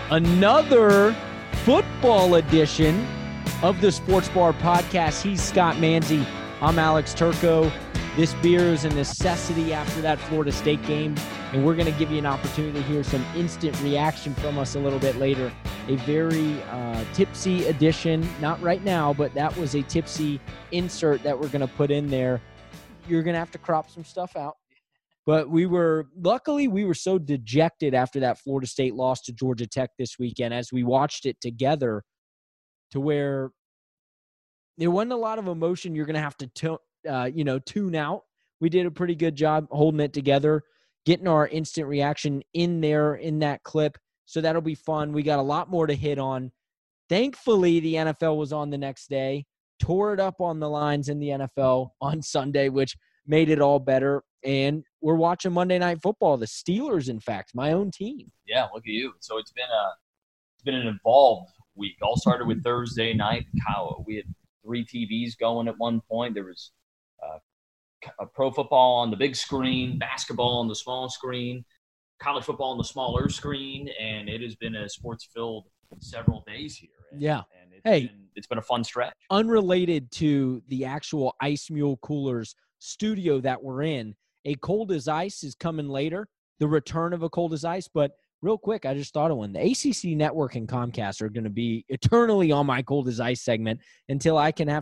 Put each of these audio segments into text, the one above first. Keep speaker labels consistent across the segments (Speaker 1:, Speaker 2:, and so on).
Speaker 1: another football edition of the Sports Bar Podcast. He's Scott Manzi. I'm Alex Turco. This beer is a necessity after that Florida State game, and we're going to give you an opportunity to hear some instant reaction from us a little bit later. A very tipsy edition, not right now, but that was a tipsy insert that we're going to put in there. You're going to have to crop some stuff out. But luckily we were so dejected after that Florida State loss to Georgia Tech this weekend as we watched it together to where there wasn't a lot of emotion. You're going to have to tune out. We did a pretty good job holding it together, getting our instant reaction in there in that clip. So that'll be fun. We got a lot more to hit on. Thankfully, the NFL was on the next day, tore it up on the lines in the NFL on Sunday, which made it all better. And we're watching Monday Night Football. The Steelers, in fact, my own team.
Speaker 2: Yeah, look at you. So it's been an involved week. All started with Thursday night. We had 3 TVs going at one point. There was a pro football on the big screen, basketball on the small screen, college football on the smaller screen, and it has been a sports-filled several days here. And it's been a fun stretch. Unrelated
Speaker 1: to the actual Ice Mule Coolers studio that we're in, a Cold as Ice is coming later, the return of a Cold as Ice. But real quick, I just thought of one. The ACC Network and Comcast are going to be eternally on my Cold as Ice segment until I can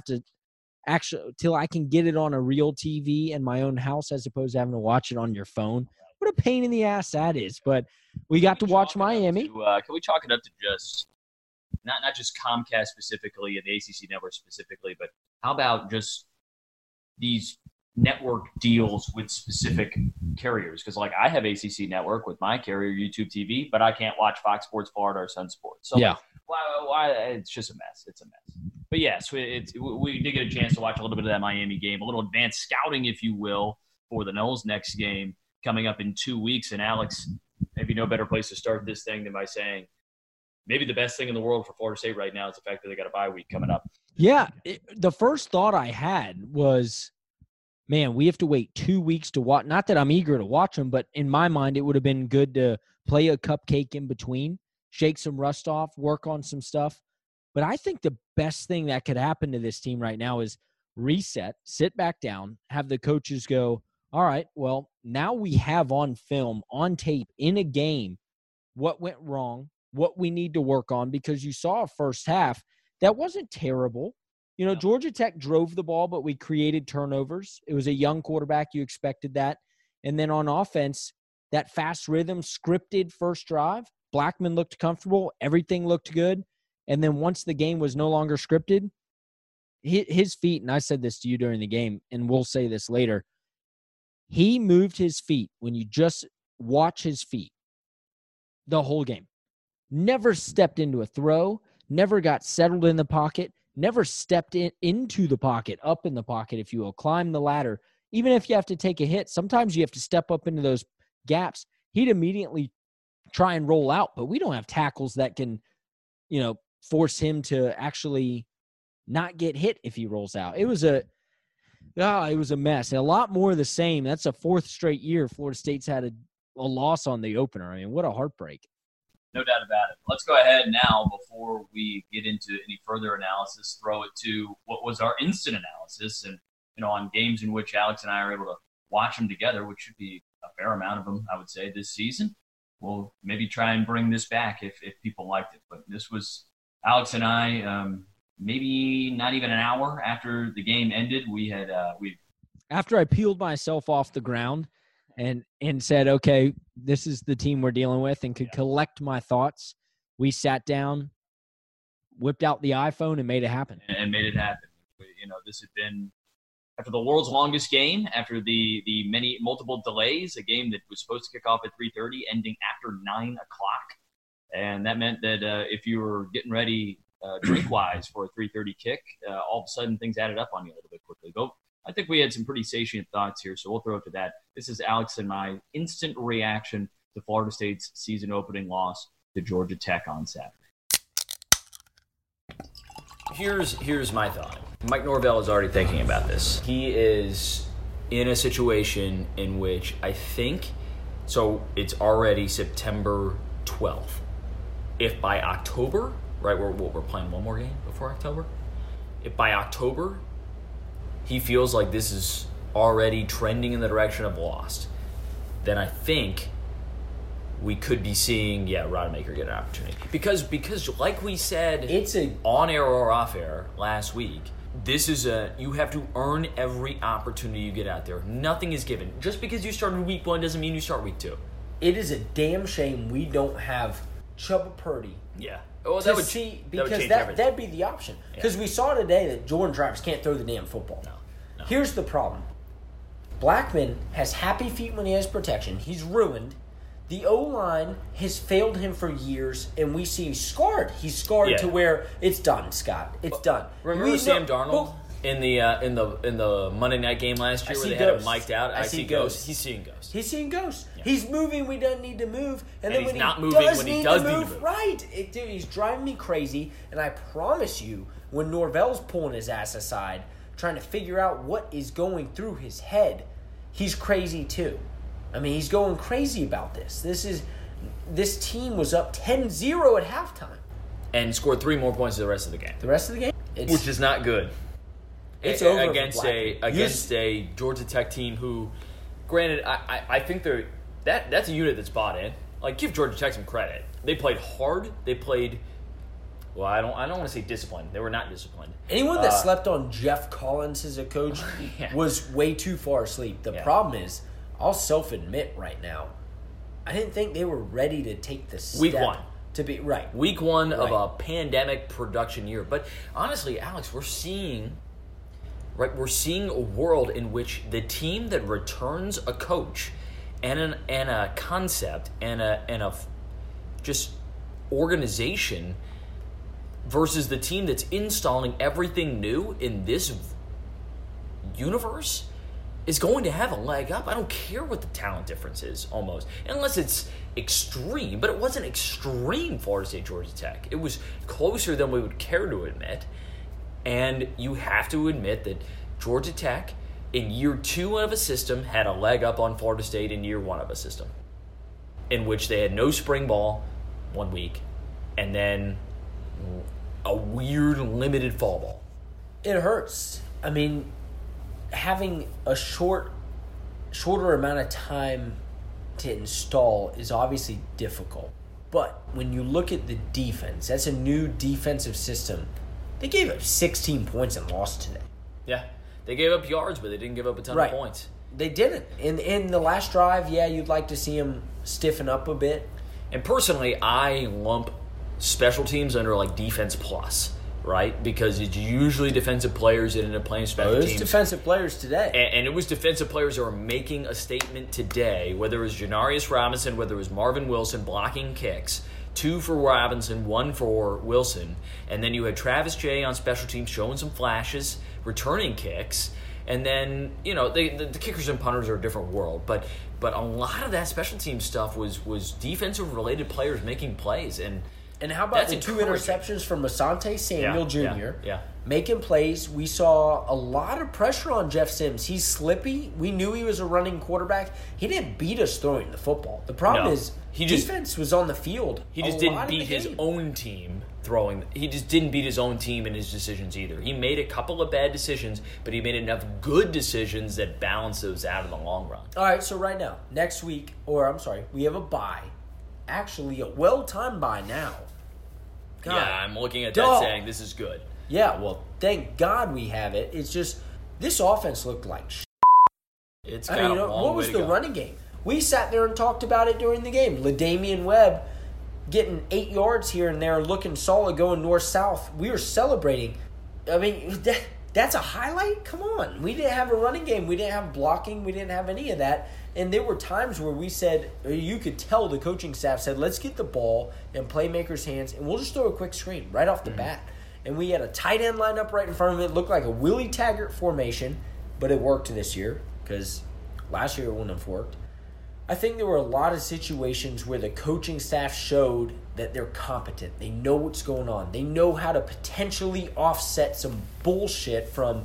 Speaker 1: get it on a real TV in my own house as opposed to having to watch it on your phone. What a pain in the ass that is. But we got to watch Miami.
Speaker 2: Can we chalk it up to just not just Comcast specifically and the ACC Network specifically, but how about just these network deals with specific carriers? Because I have ACC Network with my carrier, YouTube TV, but I can't watch Fox Sports Florida or Sun Sports. So
Speaker 1: yeah,
Speaker 2: why it's just a mess. It's a mess. But yes, we did get a chance to watch a little bit of that Miami game, a little advanced scouting, if you will, for the Noles next game coming up in 2 weeks. And Alex, maybe no better place to start this thing than by saying maybe the best thing in the world for Florida State right now is the fact that they got a bye week coming up.
Speaker 1: Yeah, the first thought I had was, man, we have to wait 2 weeks to watch. Not that I'm eager to watch them, but in my mind, it would have been good to play a cupcake in between, shake some rust off, work on some stuff. But I think the best thing that could happen to this team right now is reset, sit back down, have the coaches go, all right, well, now we have on film, on tape, in a game, what went wrong, what we need to work on, because you saw a first half that wasn't terrible. Georgia Tech drove the ball, but we created turnovers. It was a young quarterback. You expected that. And then on offense, that fast rhythm, scripted first drive, Blackman looked comfortable. Everything looked good. And then once the game was no longer scripted, his feet, and I said this to you during the game, and we'll say this later, he moved his feet when you just watch his feet the whole game. Never stepped into a throw, never got settled in the pocket, never stepped into the pocket, up in the pocket, if you will, climb the ladder. Even if you have to take a hit, sometimes you have to step up into those gaps. He'd immediately try and roll out, but we don't have tackles that can, force him to actually not get hit if he rolls out. It was a mess. A lot more of the same. That's a 4th straight year Florida State's had a loss on the opener. I mean, what a heartbreak.
Speaker 2: No doubt about it. Let's go ahead now, before we get into any further analysis, throw it to what was our instant analysis. And, on games in which Alex and I are able to watch them together, which should be a fair amount of them, I would say, this season. We'll maybe try and bring this back if people liked it. But this was Alex and I, maybe not even an hour after the game ended.
Speaker 1: After I peeled myself off the ground and said, okay, this is the team we're dealing with, and could collect my thoughts, we sat down, whipped out the iPhone, and made it happen.
Speaker 2: And made it happen. This had been, after the world's longest game, after the multiple delays, a game that was supposed to kick off at 3:30, ending after 9 o'clock. And that meant that if you were getting ready drink-wise for a 3:30 kick, all of a sudden things added up on you a little bit quickly. But I think we had some pretty sentient thoughts here, so we'll throw it to that. This is Alex and my instant reaction to Florida State's season-opening loss to Georgia Tech on Saturday. Here's my thought. Mike Norvell is already thinking about this. He is in a situation in which I think, so it's already September 12th.
Speaker 3: if by October, right, we're playing one more game before October, if by October he feels like this is already trending in the direction of lost, then I think we could be seeing, Rodemaker get an opportunity. Because like we said, on air or off air last week, this is you have to earn every opportunity you get out there. Nothing is given. Just because you started week 1 doesn't mean you start week 2.
Speaker 4: It is a damn shame we don't have Chuba Purdy.
Speaker 3: Yeah. Well,
Speaker 4: That'd be the option. Because we saw today that Jordan Travis can't throw the damn football.
Speaker 3: No.
Speaker 4: Here's the problem. Blackman has happy feet when he has protection. He's ruined. The O-line has failed him for years, and we see he's scarred. He's scarred to where it's done, Scott. It's done.
Speaker 3: Remember Sam Darnold in the Monday night game last year where they had him mic'd out? I see ghosts. He's seeing ghosts.
Speaker 4: He's seeing ghosts. Yeah. He's moving. We don't need to move, and then
Speaker 3: he's
Speaker 4: when
Speaker 3: not
Speaker 4: he
Speaker 3: moving
Speaker 4: does
Speaker 3: when he
Speaker 4: need
Speaker 3: does
Speaker 4: to
Speaker 3: need
Speaker 4: move,
Speaker 3: to move.
Speaker 4: right? Dude, he's driving me crazy. And I promise you, when Norvell's pulling his ass aside, trying to figure out what is going through his head, he's crazy too. I mean, he's going crazy about this. This team was up 10-0 at halftime.
Speaker 3: And scored 3 more points the rest of the game.
Speaker 4: Which
Speaker 3: is not good.
Speaker 4: It's over
Speaker 3: against a Georgia Tech team who, granted, I think that's a unit that's bought in. Like, give Georgia Tech some credit. They played hard. They played. Well, I don't want to say disciplined. They were not disciplined.
Speaker 4: Anyone that slept on Jeff Collins as a coach was way too far asleep. The problem is, I'll self-admit right now, I didn't think they were ready to take the step.
Speaker 3: Week 1.
Speaker 4: To be right.
Speaker 3: Week 1 of a pandemic production year. But honestly, Alex, we're seeing a world in which the team that returns a coach and a concept and a just organization versus the team that's installing everything new in this universe is going to have a leg up. I don't care what the talent difference is, almost. Unless it's extreme. But it wasn't extreme, Florida State, Georgia Tech. It was closer than we would care to admit. And you have to admit that Georgia Tech, in year 2 of a system, had a leg up on Florida State in year 1 of a system, in which they had no spring ball 1 week, and then a weird limited fall ball.
Speaker 4: It hurts. I mean, having a shorter amount of time to install is obviously difficult. But when you look at the defense, that's a new defensive system. They gave up 16 points and lost today.
Speaker 3: Yeah. They gave up yards, but they didn't give up a ton of points.
Speaker 4: They didn't. In the last drive, you'd like to see them stiffen up a bit.
Speaker 3: And personally, I lump special teams under like defense plus, right? Because it's usually defensive players that end up playing special teams.
Speaker 4: It was defensive players today.
Speaker 3: And it was defensive players that were making a statement today, whether it was Janarius Robinson, whether it was Marvin Wilson blocking kicks, 2 for Robinson, 1 for Wilson. And then you had Travis Jay on special teams showing some flashes, returning kicks. And then, the kickers and punters are a different world. But a lot of that special team stuff was defensive-related players making plays. And
Speaker 4: how about the 2 interceptions from Asante Samuel Jr.?
Speaker 3: Yeah.
Speaker 4: Making plays. We saw a lot of pressure on Jeff Sims. He's slippy. We knew he was a running quarterback. He didn't beat us throwing the football. The problem is defense was on the field.
Speaker 3: He just didn't beat his own team throwing. He just didn't beat his own team in his decisions either. He made a couple of bad decisions, but he made enough good decisions that balance those out in the long run.
Speaker 4: All right, so right now, next week, we have a bye. Actually, a well-timed bye now. God,
Speaker 3: yeah, I'm looking at that saying this is good.
Speaker 4: Yeah, well, thank God we have it. It's just, this offense looked like shit.
Speaker 3: It's got a long way to go.
Speaker 4: What was the running game? We sat there and talked about it during the game. LaDamian Webb getting 8 yards here and there, looking solid, going north-south. We were celebrating. I mean, that's a highlight? Come on. We didn't have a running game. We didn't have blocking. We didn't have any of that. And there were times where we said, you could tell the coaching staff said, let's get the ball in playmakers' hands, and we'll just throw a quick screen right off the bat. And we had a tight end lined up right in front of it. It looked like a Willie Taggart formation, but it worked this year because last year it wouldn't have worked. I think there were a lot of situations where the coaching staff showed that they're competent. They know what's going on. They know how to potentially offset some bullshit from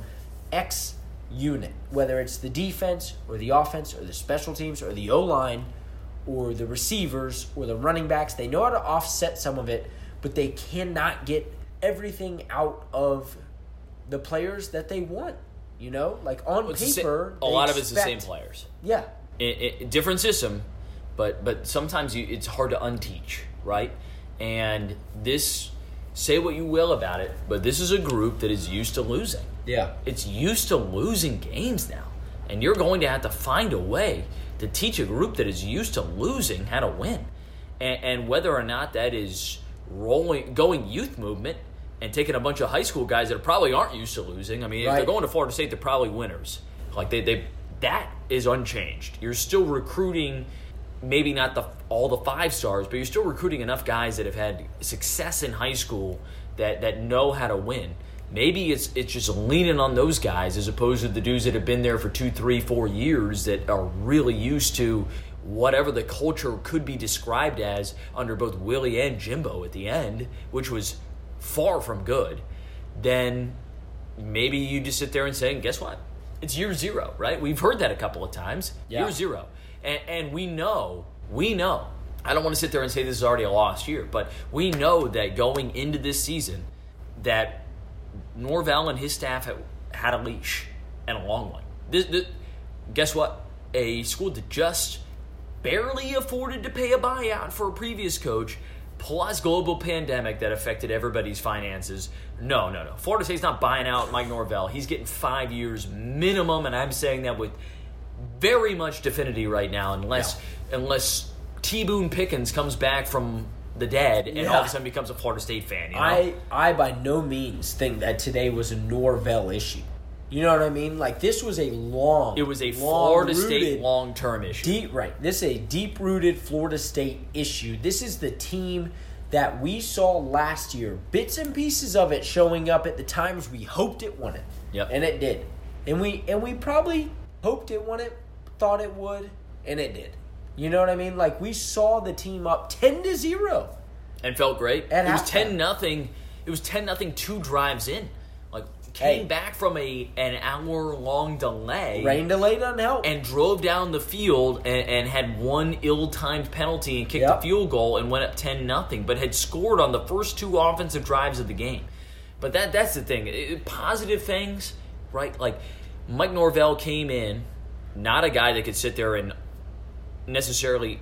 Speaker 4: X unit, whether it's the defense or the offense or the special teams or the O-line or the receivers or the running backs. They know how to offset some of it, but they cannot get everything out of the players that they want. Like on paper,
Speaker 3: a lot of it's the same players.
Speaker 4: Yeah.
Speaker 3: Different system, but sometimes it's hard to unteach, right? And this, say what you will about it, but this is a group that is used to losing.
Speaker 4: Yeah.
Speaker 3: It's used to losing games now. And you're going to have to find a way to teach a group that is used to losing how to win. And whether or not that is going youth movement and taking a bunch of high school guys that probably aren't used to losing. I mean, if they're going to Florida State, they're probably winners. Like that is unchanged. You're still recruiting, maybe not all the 5 stars, but you're still recruiting enough guys that have had success in high school that know how to win. Maybe it's just leaning on those guys as opposed to the dudes that have been there for 2, 3, 4 years that are really used to whatever the culture could be described as under both Willie and Jimbo at the end, which was far from good. Then maybe you just sit there and say, guess what? It's year 0, right? We've heard that a couple of times.
Speaker 4: Yeah.
Speaker 3: Year 0. And we know. I don't want to sit there and say this is already a lost year, but we know that going into this season that Norvell and his staff had a leash and a long one. Guess what? A school that just barely afforded to pay a buyout for a previous coach, plus global pandemic that affected everybody's finances. No. Florida State's not buying out Mike Norvell. He's getting 5 years minimum, and I'm saying that with very much definity right now, unless T. Boone Pickens comes back from the dead and all of a sudden becomes a Florida State fan.
Speaker 4: I by no means think that today was a Norvell issue. You know what I mean? Like, this was
Speaker 3: It was a Florida State long-term issue.
Speaker 4: This is a deep-rooted Florida State issue. This is the team that we saw last year. Bits and pieces of it showing up at the times we hoped it won it.
Speaker 3: Yep.
Speaker 4: And it did. And we probably hoped it won it, thought it would, and it did. You know what I mean? Like, we saw the team up 10-0.
Speaker 3: And felt great. It was 10-0. It was 10-0 2 drives in. Like, came back from an hour-long delay.
Speaker 4: Rain delay doesn't help.
Speaker 3: And drove down the field and had one ill-timed penalty and kicked a field goal and went up 10-0, but had scored on the first 2 offensive drives of the game. But that's the thing. Positive things, right? Like, Mike Norvell came in, not a guy that could sit there and necessarily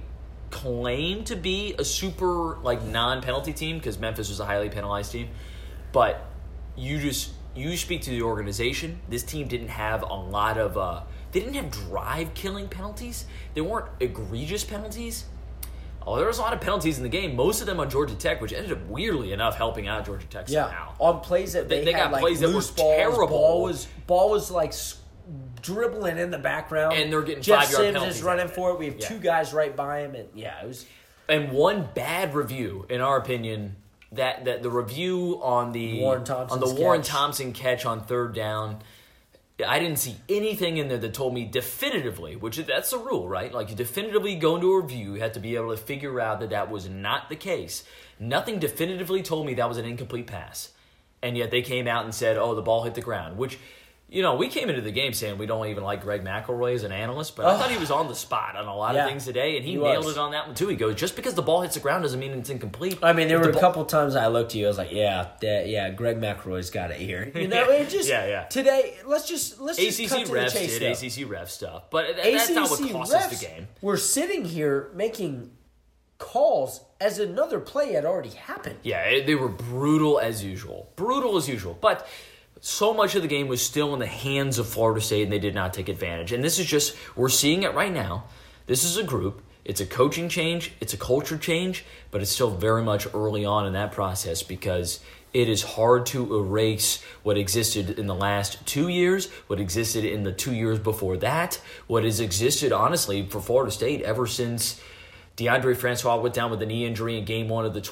Speaker 3: claim to be a super non-penalty team, because Memphis was a highly penalized team, but you speak to the organization. This team didn't have a lot of they didn't have drive-killing penalties. They weren't egregious penalties. There was a lot of penalties in the game, most of them on Georgia Tech, which ended up weirdly enough helping out Georgia Tech somehow.
Speaker 4: On plays that they had
Speaker 3: got plays that were
Speaker 4: balls,
Speaker 3: terrible.
Speaker 4: Ball was like dribbling in the background,
Speaker 3: and they're getting
Speaker 4: Jeff
Speaker 3: 5-yard
Speaker 4: Sims
Speaker 3: penalties
Speaker 4: is running for it. We have 2 guys right by him, and it was.
Speaker 3: And one bad review, in our opinion, that the review on the Warren Thompson catch on 3rd down, I didn't see anything in there that told me definitively, which that's the rule, right? Like, you definitively go into a review, you have to be able to figure out that was not the case. Nothing definitively told me that was an incomplete pass. And yet they came out and said, the ball hit the ground, which, we came into the game saying we don't even like Greg McElroy as an analyst, but I thought he was on the spot on a lot of things today, and he nailed it on that one too. He goes, just because the ball hits the ground doesn't mean it's incomplete.
Speaker 4: I mean, there were a couple times I looked at you, I was like, Greg McElroy's got it here. It just today. Let's just cut to the chase.
Speaker 3: ACC ref stuff, but that's not what cost us the game.
Speaker 4: We're sitting here making calls as another play had already happened.
Speaker 3: Yeah, they were brutal as usual, but. So much of the game was still in the hands of Florida State, and they did not take advantage. And this is just, we're seeing it right now. This is a group. It's a coaching change. It's a culture change. But it's still very much early on in that process, because it is hard to erase what existed in the last 2 years, what existed in the 2 years before that, what has existed, honestly, for Florida State ever since DeAndre Francois went down with a knee injury in Game 1 of the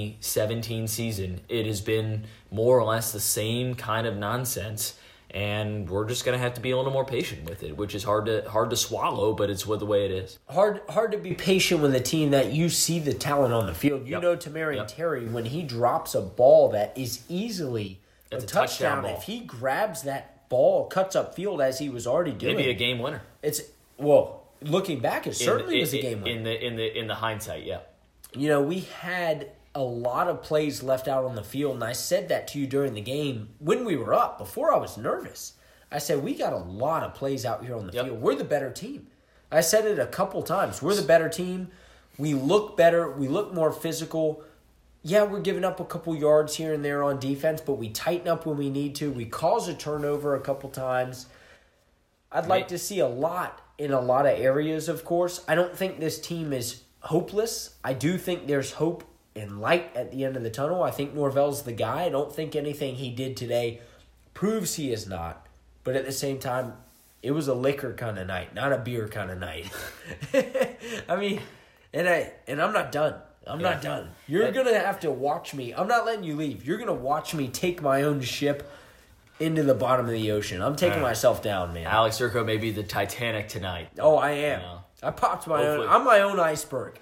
Speaker 3: 2017 season. It has been more or less the same kind of nonsense, and we're just going to have to be a little more patient with it, which is hard to swallow, but it's the way it is.
Speaker 4: Hard to be patient with a team that you see the talent on the field. You know, Tamarian Terry, when he drops a ball that is easily a touchdown ball. If he grabs that ball, cuts up field as he was already doing,
Speaker 3: maybe a game winner.
Speaker 4: looking back, it certainly was a game winner.
Speaker 3: In the hindsight, yeah.
Speaker 4: You know, we had a lot of plays left out on the field, and I said that to you during the game when we were up, before I was nervous. I said, we got a lot of plays out here on the field. We're the better team. I said it a couple times. We're the better team. We look better. We look more physical. Yeah, we're giving up a couple yards here and there on defense, but we tighten up when we need to. We cause a turnover a couple times. I'd like to see a lot in a lot of areas, of course. I don't think this team is hopeless. I do think there's hope and light at the end of the tunnel. I think Norvell's the guy. I don't think anything he did today proves he is not. But at the same time, it was a liquor kind of night, not a beer kind of night. I mean, and I'm not done. I'm not done. You're going to have to watch me. I'm not letting you leave. You're going to watch me take my own ship into the bottom of the ocean. I'm taking myself down, man.
Speaker 3: Alex Zirko may be the Titanic tonight.
Speaker 4: Oh, I am. I popped my own. I'm my own iceberg.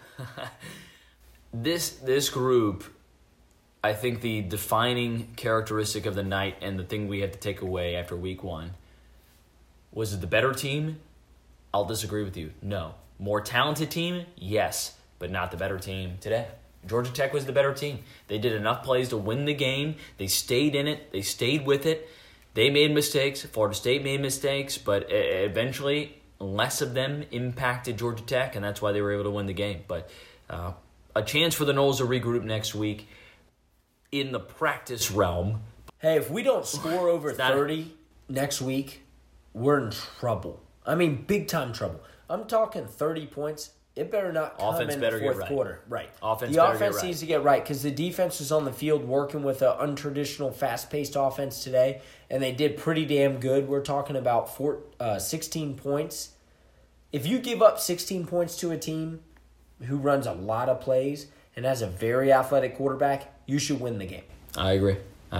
Speaker 3: This group, I think the defining characteristic of the night and the thing we have to take away after week one was it the better team? I'll disagree with you. No. More talented team? Yes, but not the better team today. Georgia Tech was the better team. They did enough plays to win the game. They stayed in it. They stayed with it. They made mistakes. Florida State made mistakes, but eventually less of them impacted Georgia Tech, and that's why they were able to win the game. But a chance for the Noles to regroup next week in the practice realm.
Speaker 4: Hey, if we don't score over 30 next week, we're in trouble. I mean, big-time trouble. I'm talking 30 points. It better not come in the fourth quarter. Right. The offense needs to get right because the defense was on the field working with an untraditional, fast-paced offense today, and they did pretty damn good. We're talking about 16 points. If you give up 16 points to a team who runs a lot of plays and has a very athletic quarterback, you should win the game.
Speaker 3: I agree.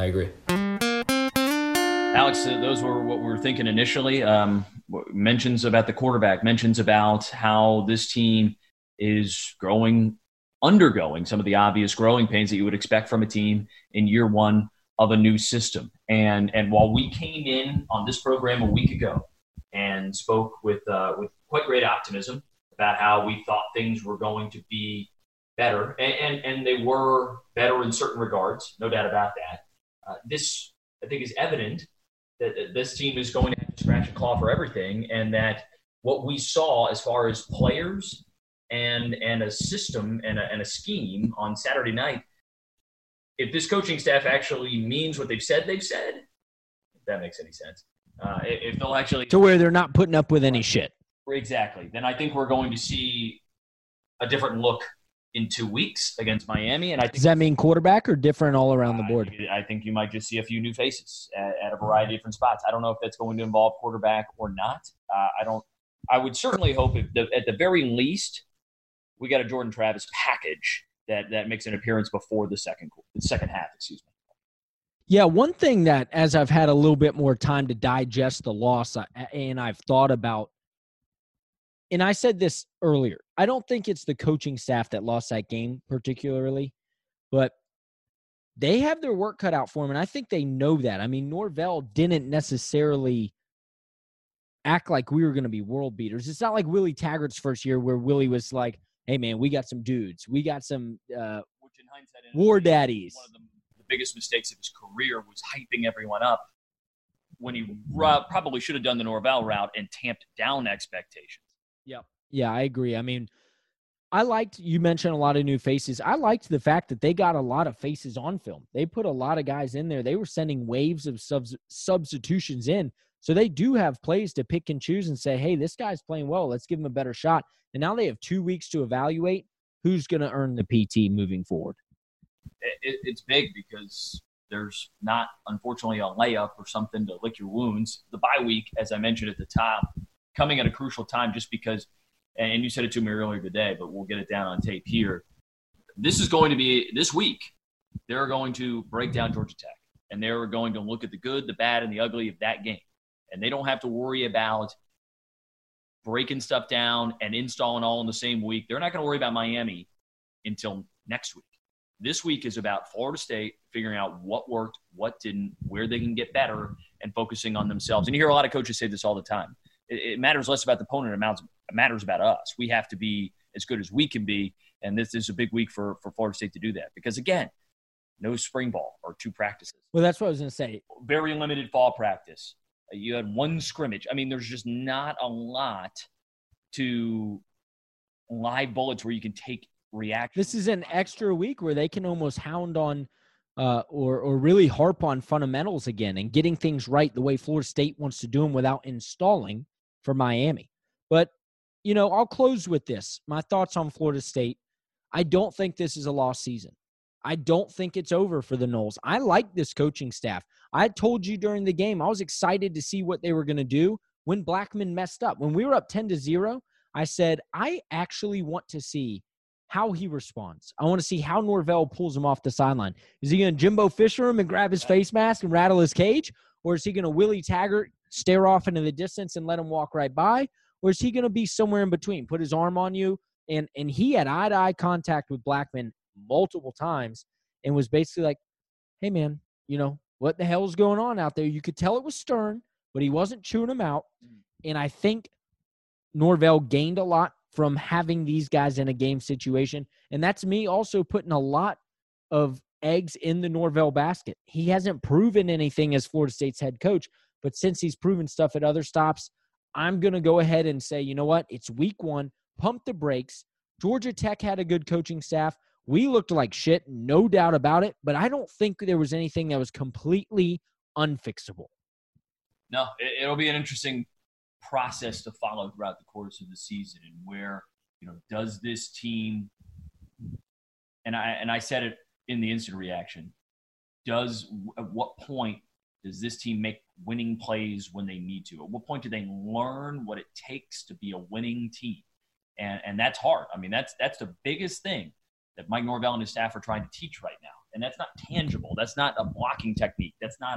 Speaker 2: Alex, those were what we were thinking initially. Mentions about the quarterback, mentions about how this team is undergoing some of the obvious growing pains that you would expect from a team in year one of a new system. And while we came in on this program a week ago and spoke with quite great optimism about how we thought things were going to be better, and they were better in certain regards, no doubt about that. This, I think, is evident that this team is going to have to scratch and claw for everything, and that what we saw as far as players and a system and a scheme on Saturday night, if this coaching staff actually means what they've said, if that makes any sense, if they'll actually –
Speaker 1: to where they're not putting up with any shit.
Speaker 2: Exactly. Then I think we're going to see a different look in 2 weeks against Miami. And I think,
Speaker 1: does that mean quarterback or different all around the board?
Speaker 2: I think you might just see a few new faces at a variety of different spots. I don't know if that's going to involve quarterback or not. I would certainly hope at the very least we got a Jordan Travis package that makes an appearance before the second half. Excuse me.
Speaker 1: Yeah, one thing that as I've had a little bit more time to digest the loss, and I've thought about. And I said this earlier, I don't think it's the coaching staff that lost that game particularly, but they have their work cut out for them, and I think they know that. I mean, Norvell didn't necessarily act like we were going to be world beaters. It's not like Willie Taggart's first year where Willie was like, hey, man, we got some dudes. We got some
Speaker 2: which in hindsight,
Speaker 1: war daddies.
Speaker 2: One of the biggest mistakes of his career was hyping everyone up when he probably should have done the Norvell route and tamped down expectations.
Speaker 1: Yep. Yeah, I agree. I mean, you mentioned a lot of new faces. I liked the fact that they got a lot of faces on film. They put a lot of guys in there. They were sending waves of substitutions in. So they do have plays to pick and choose and say, hey, this guy's playing well. Let's give him a better shot. And now they have 2 weeks to evaluate who's going to earn the PT moving forward.
Speaker 2: It's big because there's not, unfortunately, a layup or something to lick your wounds. The bye week, as I mentioned at the top, coming at a crucial time just because, and you said it to me earlier today, but we'll get it down on tape here. This is going to be, this week, they're going to break down Georgia Tech, and they're going to look at the good, the bad, and the ugly of that game. And they don't have to worry about breaking stuff down and installing all in the same week. They're not going to worry about Miami until next week. This week is about Florida State figuring out what worked, what didn't, where they can get better, and focusing on themselves. And you hear a lot of coaches say this all the time. it matters less about the opponent. It matters about us. We have to be as good as we can be, and this is a big week for Florida State to do that. Because, again, no spring ball or 2 practices.
Speaker 1: Well, that's what I was going to say.
Speaker 2: Very limited fall practice. You had 1 scrimmage. I mean, there's just not a lot to live bullets where you can take reaction.
Speaker 1: This is an extra week where they can almost hound on or really harp on fundamentals again and getting things right the way Florida State wants to do them without installing for Miami. But, I'll close with this. My thoughts on Florida State. I don't think this is a lost season. I don't think it's over for the Noles. I like this coaching staff. I told you during the game, I was excited to see what they were going to do when Blackman messed up. When we were up 10-0, I said, I actually want to see how he responds. I want to see how Norvell pulls him off the sideline. Is he going to Jimbo Fisher him and grab his face mask and rattle his cage? Or is he going to Willie Taggart, stare off into the distance and let him walk right by? Or is he going to be somewhere in between, put his arm on you? And he had eye-to-eye contact with Blackman multiple times and was basically like, hey, man, what the hell is going on out there? You could tell it was stern, but he wasn't chewing him out. And I think Norvell gained a lot from having these guys in a game situation. And that's me also putting a lot of eggs in the Norvell basket. He hasn't proven anything as Florida State's head coach, but since he's proven stuff at other stops, I'm going to go ahead and say, you know what? It's week 1. Pump the brakes. Georgia Tech had a good coaching staff. We looked like shit, no doubt about it, but I don't think there was anything that was completely unfixable.
Speaker 2: No, it'll be an interesting process to follow throughout the course of the season, and where does this team, and I said it in the instant reaction, at what point does this team make winning plays when they need to? At what point do they learn what it takes to be a winning team? And that's hard. I mean, that's the biggest thing that Mike Norvell and his staff are trying to teach right now, and that's not tangible. That's not a blocking technique. That's not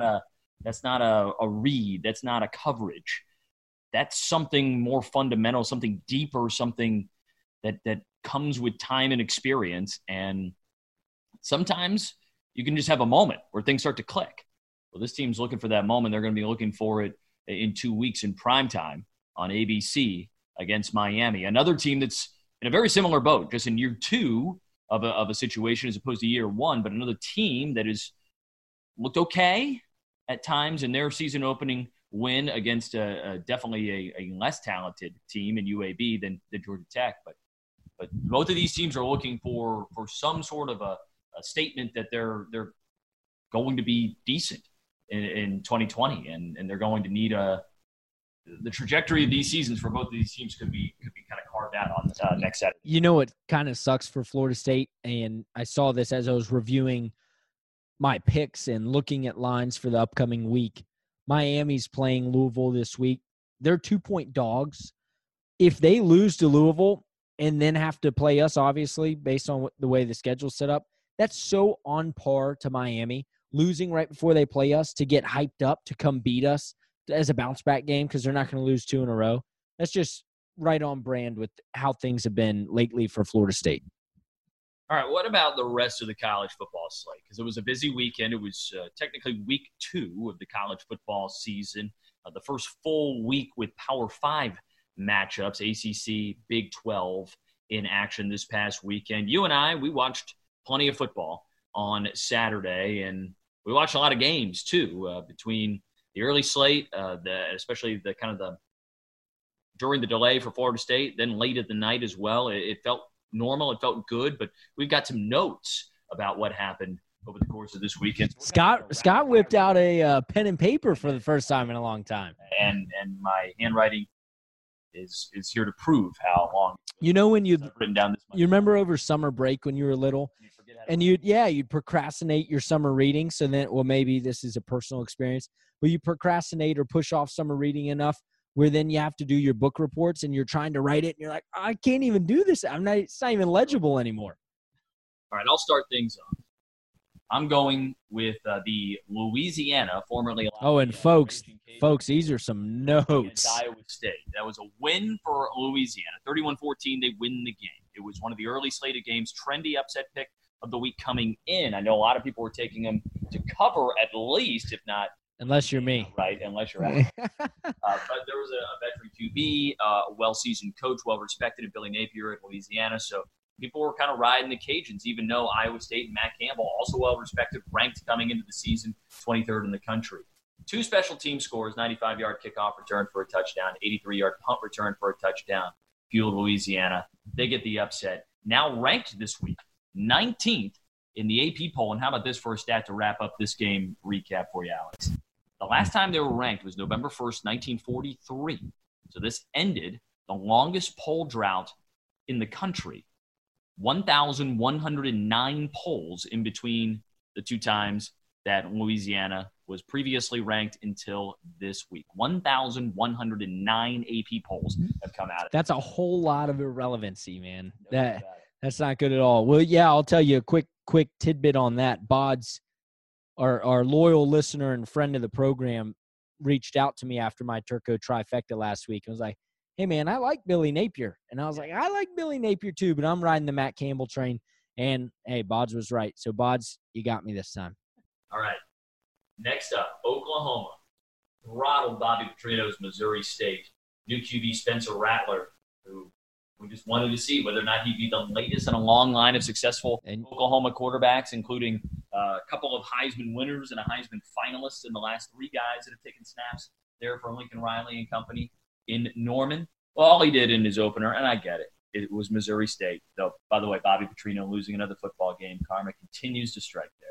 Speaker 2: a read. That's not a coverage. That's something more fundamental, something deeper, something that comes with time and experience. And sometimes you can just have a moment where things start to click. Well, this team's looking for that moment. They're going to be looking for it in 2 weeks in primetime on ABC against Miami. Another team that's in a very similar boat, just in year 2 of a situation as opposed to year 1, but another team that has looked okay at times in their season opening win against definitely a less talented team in UAB than Georgia Tech. But both of these teams are looking for some sort of a statement that they're going to be decent in 2020, and they're going to need the trajectory of these seasons for both of these teams could be kind of carved out on next Saturday.
Speaker 1: What kind of sucks for Florida State, and I saw this as I was reviewing my picks and looking at lines for the upcoming week. Miami's playing Louisville this week. They're 2-point dogs. If they lose to Louisville and then have to play us, obviously, based on the way the schedule's set up, that's so on par to Miami. Losing right before they play us to get hyped up to come beat us as a bounce-back game because they're not going to lose 2 in a row. That's just right on brand with how things have been lately for Florida State.
Speaker 2: All right, what about the rest of the college football slate? Because it was a busy weekend. It was technically week 2 of the college football season, the first full week with Power 5 matchups, ACC, Big 12 in action this past weekend. You and I, we watched plenty of football on Saturday, and we watched a lot of games too between the early slate, especially the during the delay for Florida State, then late at the night as well. It felt normal. It felt good, but we've got some notes about what happened over the course of this weekend.
Speaker 1: Scott whipped out a pen and paper for the first time in a long time.
Speaker 2: And my handwriting is here to prove how long.
Speaker 1: When
Speaker 2: you'd written down this much.
Speaker 1: You remember over summer break when you were little, and you'd procrastinate your summer reading. So then, maybe this is a personal experience, but you procrastinate or push off summer reading enough where then you have to do your book reports and you're trying to write it and you're like, I can't even do this. It's not even legible anymore.
Speaker 2: All right, I'll start things off. I'm going with the Louisiana, formerly.
Speaker 1: Oh, and folks, these are some notes.
Speaker 2: Iowa State. That was a win for Louisiana. 31-14, they win the game. It was one of the early slated games, trendy upset pick of the week coming in. I know a lot of people were taking them to cover at least, if not
Speaker 1: Unless you're me.
Speaker 2: Right, unless you're out. But there was a veteran QB, a well-seasoned coach, well-respected, Billy Napier at Louisiana. So people were kind of riding the Cajuns, even though Iowa State and Matt Campbell, also well-respected, ranked coming into the season, 23rd in the country. 2 special team scores, 95-yard kickoff return for a touchdown, 83-yard punt return for a touchdown, fueled Louisiana. They get the upset. Now ranked this week, 19th in the AP poll. And how about this for a stat to wrap up this game recap for you, Alex? The last time they were ranked was November 1st, 1943. So this ended the longest poll drought in the country. 1,109 polls in between the 2 times that Louisiana was previously ranked until this week. 1,109 AP polls have come out of it.
Speaker 1: That's a whole lot of irrelevancy, man. That's not good at all. Well, yeah, I'll tell you a quick tidbit on that. Bods, our loyal listener and friend of the program, reached out to me after my Turco trifecta last week. I was like, hey, man, I like Billy Napier. And I was like, I like Billy Napier too, but I'm riding the Matt Campbell train. And, hey, Bods was right. So, Bods, you got me this time.
Speaker 2: All right. Next up, Oklahoma throttled Bobby Petrino's Missouri State. New QB Spencer Rattler, who we just wanted to see whether or not he'd be the latest in a long line of successful Oklahoma quarterbacks, including a couple of Heisman winners and a Heisman finalist in the last 3 guys that have taken snaps there for Lincoln Riley and company in Norman. Well, all he did in his opener, and I get it, it was Missouri State. Though, by the way, Bobby Petrino losing another football game. Karma continues to strike there.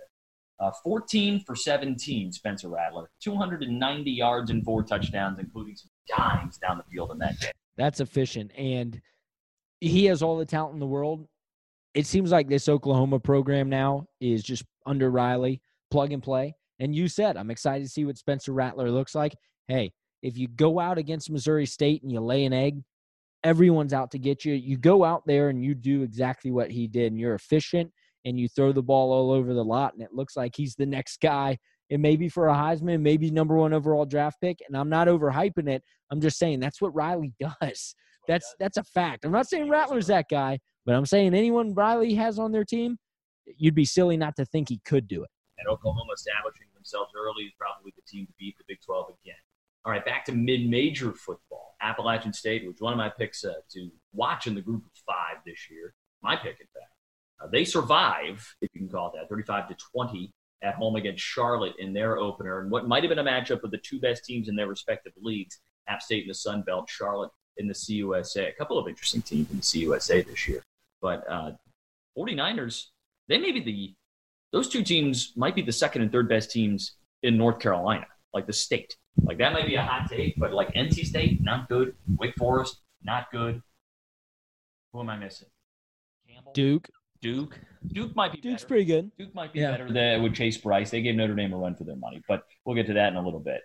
Speaker 2: 14 for 17, Spencer Rattler. 290 yards and 4 touchdowns, including some dimes down the field in that game.
Speaker 1: That's efficient, and he has all the talent in the world. It seems like this Oklahoma program now is just under Riley, plug and play. And you said, I'm excited to see what Spencer Rattler looks like. Hey, if you go out against Missouri State and you lay an egg, everyone's out to get you. You go out there and you do exactly what he did, and you're efficient, and you throw the ball all over the lot, and it looks like he's the next guy. And maybe for a Heisman, maybe number 1 overall draft pick. And I'm not overhyping it. I'm just saying that's what Riley does. That's a fact. I'm not saying Rattler's that guy, but I'm saying anyone Riley has on their team, you'd be silly not to think he could do it.
Speaker 2: And Oklahoma establishing themselves early is probably the team to beat the Big 12 again. All right, back to mid-major football. Appalachian State, which one of my picks to watch in the group of 5 this year. My pick, in fact. They survive, if you can call it that, 35-20 at home against Charlotte in their opener. And what might have been a matchup of the 2 best teams in their respective leagues, App State in the Sun Belt, Charlotte in the CUSA. A couple of interesting teams in the CUSA this year. But 49ers, they may be those 2 teams might be the 2nd and 3rd best teams in North Carolina, like the state. Like that might be a hot take, but like NC State, not good. Wake Forest, not good. Who am I missing? Campbell?
Speaker 1: Duke
Speaker 2: might be
Speaker 1: Duke's
Speaker 2: better.
Speaker 1: pretty good.
Speaker 2: Duke might be better than with Chase Bryce. They gave Notre Dame a run for their money, but we'll get to that in a little bit.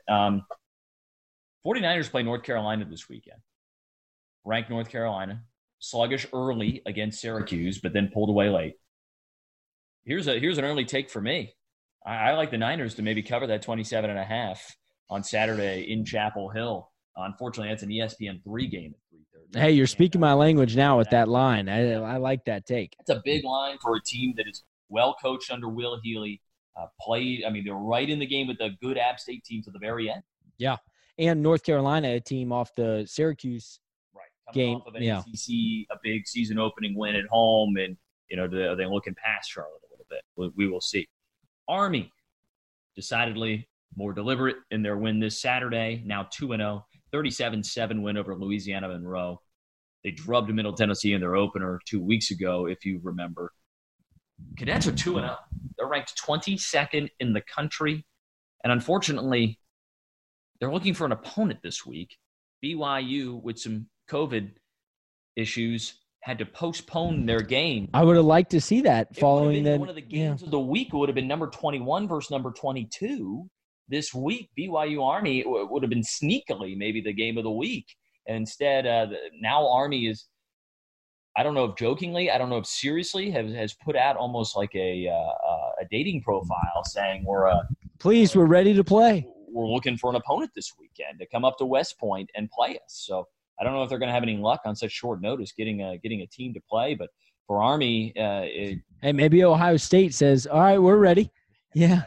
Speaker 2: 49ers play North Carolina this weekend. Ranked North Carolina. Sluggish early against Syracuse, but then pulled away late. Here's an early take for me. I like the Niners to maybe cover that 27.5 on Saturday in Chapel Hill. Unfortunately, that's an ESPN3 game at 3:30.
Speaker 1: Hey, you're speaking my language now with that line. I like that take.
Speaker 2: It's a big line for a team that is well coached under Will Healy. They're right in the game with a good App State team to the very end.
Speaker 1: Yeah, and North Carolina, a team off the Syracuse game.
Speaker 2: Off of an ACC, a big season opening win at home, and they're looking past Charlotte a little bit. We will see. Army, decidedly more deliberate in their win this Saturday. Now 2-0. 37-7 win over Louisiana Monroe. They drubbed Middle Tennessee in their opener 2 weeks ago, if you remember. Cadets are 2-0. They're ranked 22nd in the country. And unfortunately, they're looking for an opponent this week. BYU, with some COVID issues, had to postpone their game.
Speaker 1: I would have liked to see that following that.
Speaker 2: One of the games of the week would have been number 21 versus number 22. This week, BYU Army would have been sneakily maybe the game of the week. And instead, now Army is, I don't know if jokingly, I don't know if seriously, has put out almost like a dating profile saying we're
Speaker 1: ready to play.
Speaker 2: We're looking for an opponent this weekend to come up to West Point and play us. So I don't know if they're going to have any luck on such short notice getting a team to play. But for Army,
Speaker 1: hey, maybe Ohio State says, all right, we're ready. Yeah.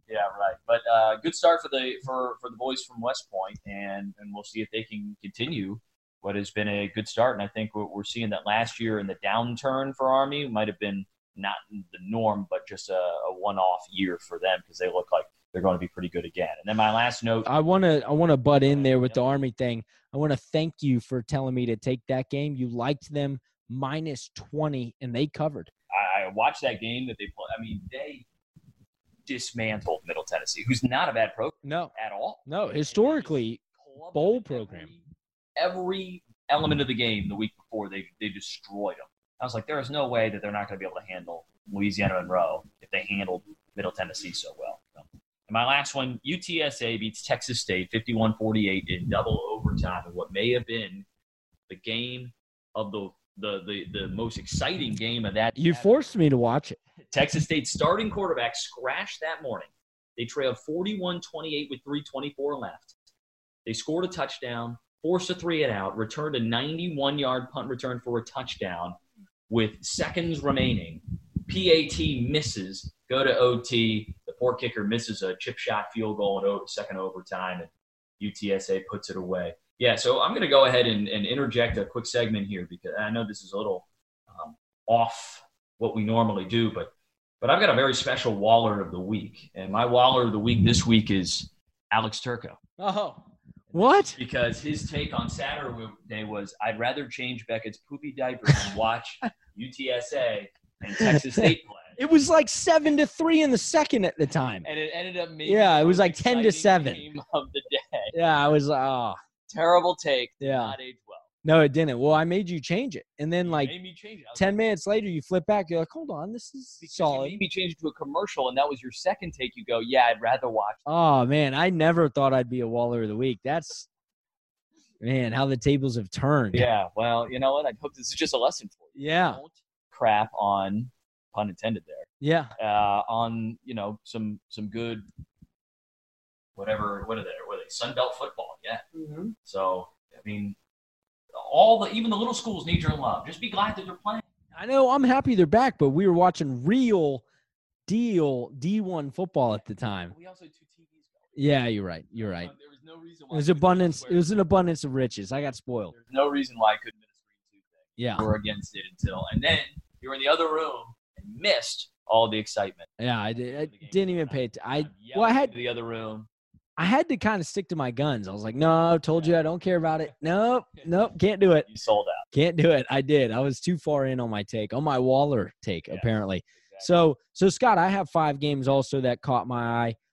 Speaker 2: Yeah, right. But good start for the boys from West Point, and we'll see if they can continue what has been a good start. And I think we're seeing that last year in the downturn for Army might have been not the norm, but just a one-off year for them because they look like they're going to be pretty good again. And then my last note,
Speaker 1: I want to butt in there with the Army thing. I want to thank you for telling me to take that game. You liked them -20, and they covered.
Speaker 2: I watched that game that they played. I mean, they dismantled Middle Tennessee, who's not a bad program at all.
Speaker 1: No, historically, bowl program.
Speaker 2: Every element of the game the week before, they destroyed them. I was like, there is no way that they're not going to be able to handle Louisiana Monroe if they handled Middle Tennessee so well. And my last one, UTSA beats Texas State 51-48 in double overtime in what may have been the game of the most exciting game of that.
Speaker 1: You forced me to watch it.
Speaker 2: Texas State starting quarterback scratched that morning. They trailed 41-28 with 3:24 left. They scored a touchdown, forced a 3-and-out, returned a 91-yard punt return for a touchdown with seconds remaining. PAT misses, go to OT. The poor kicker misses a chip shot field goal in second overtime, and UTSA puts it away. Yeah, so I'm going to go ahead and interject a quick segment here because I know this is a little off what we normally do, but I've got a very special Waller of the week, and my Waller of the week this week is Alex Turco.
Speaker 1: Oh, what?
Speaker 2: Because his take on Saturday was, I'd rather change Beckett's poopy diapers and watch UTSA and Texas State play.
Speaker 1: It was like 7-3 in the second at the time.
Speaker 2: And it ended up making
Speaker 1: it was like 10-7
Speaker 2: game of the day.
Speaker 1: Yeah, I was
Speaker 2: terrible take.
Speaker 1: Yeah.
Speaker 2: Not age well.
Speaker 1: No, it didn't. Well, I made you change it. And then like
Speaker 2: made me change it.
Speaker 1: 10 minutes later you flip back, you're like, hold on, this is solid.
Speaker 2: You made me change it to a commercial, and that was your second take. You go, yeah, I'd rather watch.
Speaker 1: Oh man, I never thought I'd be a Waller of the week. That's how the tables have turned.
Speaker 2: Yeah, well, you know what? I hope this is just a lesson for you.
Speaker 1: Yeah.
Speaker 2: Don't crap on, pun intended there.
Speaker 1: Yeah.
Speaker 2: On, some good, whatever, what are they? Sunbelt football, yeah.
Speaker 4: Mm-hmm.
Speaker 2: So, I mean, even the little schools need your love. Just be glad that they're playing.
Speaker 1: I know, I'm happy they're back, but we were watching real deal D1 football at the time.
Speaker 2: We also had 2 TVs going.
Speaker 1: Yeah, you're right. There
Speaker 2: was no reason why.
Speaker 1: It was an abundance of riches. I got spoiled.
Speaker 2: There's no reason why I couldn't have been a screen Tuesday.
Speaker 1: Yeah.
Speaker 2: We were against it and then you were in the other room and missed all the excitement.
Speaker 1: Yeah, I did. I didn't even pay it. I
Speaker 2: had to the other room.
Speaker 1: I had to kind of stick to my guns. I was like, no, told you I don't care about it. Nope, can't do it.
Speaker 2: You sold out.
Speaker 1: Can't do it. I did. I was too far in on my take, on my Waller take, apparently. Exactly. So Scott, I have 5 games also that caught my eye.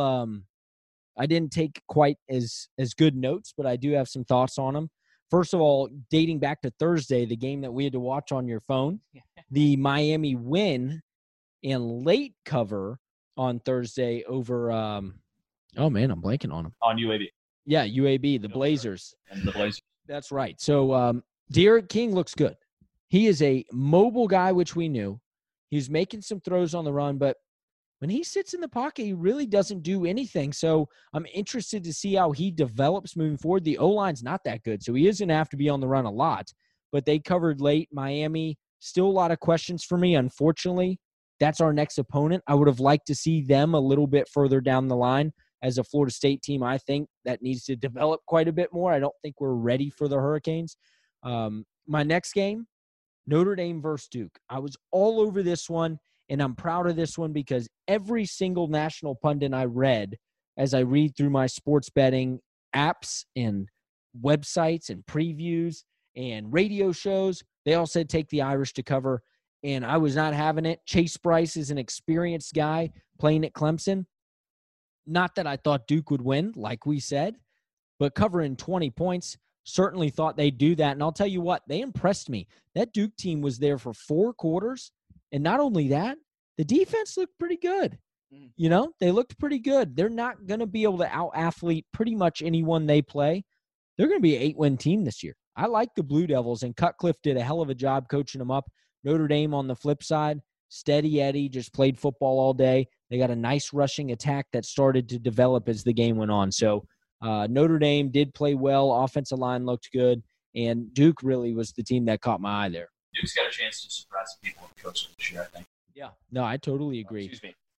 Speaker 1: I didn't take quite as good notes, but I do have some thoughts on them. First of all, dating back to Thursday, the game that we had to watch on your phone, the Miami win and late cover on Thursday over oh, man, I'm blanking on them.
Speaker 2: On UAB.
Speaker 1: Yeah, UAB, the Blazers.
Speaker 2: And the Blazers.
Speaker 1: That's right. So De'Aaron King looks good. He is a mobile guy, which we knew. He's making some throws on the run, but when he sits in the pocket, he really doesn't do anything. So I'm interested to see how he develops moving forward. The O-line's not that good, so he is going to have to be on the run a lot. But they covered late. Miami, still a lot of questions for me, unfortunately. That's our next opponent. I would have liked to see them a little bit further down the line. As a Florida State team, I think that needs to develop quite a bit more. I don't think we're ready for the Hurricanes. My next game, Notre Dame versus Duke. I was all over this one, and I'm proud of this one because every single national pundit I read as I read through my sports betting apps and websites and previews and radio shows, they all said take the Irish to cover, and I was not having it. Chase Bryce is an experienced guy playing at Clemson. Not that I thought Duke would win, like we said, but covering 20 points, certainly thought they'd do that. And I'll tell you what, they impressed me. That Duke team was there for 4 quarters. And not only that, the defense looked pretty good. They looked pretty good. They're not going to be able to out-athlete pretty much anyone they play. They're going to be an 8-win team this year. I like the Blue Devils, and Cutcliffe did a hell of a job coaching them up. Notre Dame on the flip side, steady Eddie, just played football all day. They got a nice rushing attack that started to develop as the game went on. So Notre Dame did play well. Offensive line looked good. And Duke really was the team that caught my eye there.
Speaker 2: Duke's got a chance to surprise people with coaching this year, I think.
Speaker 1: Yeah. No, I totally agree.
Speaker 2: Excuse me.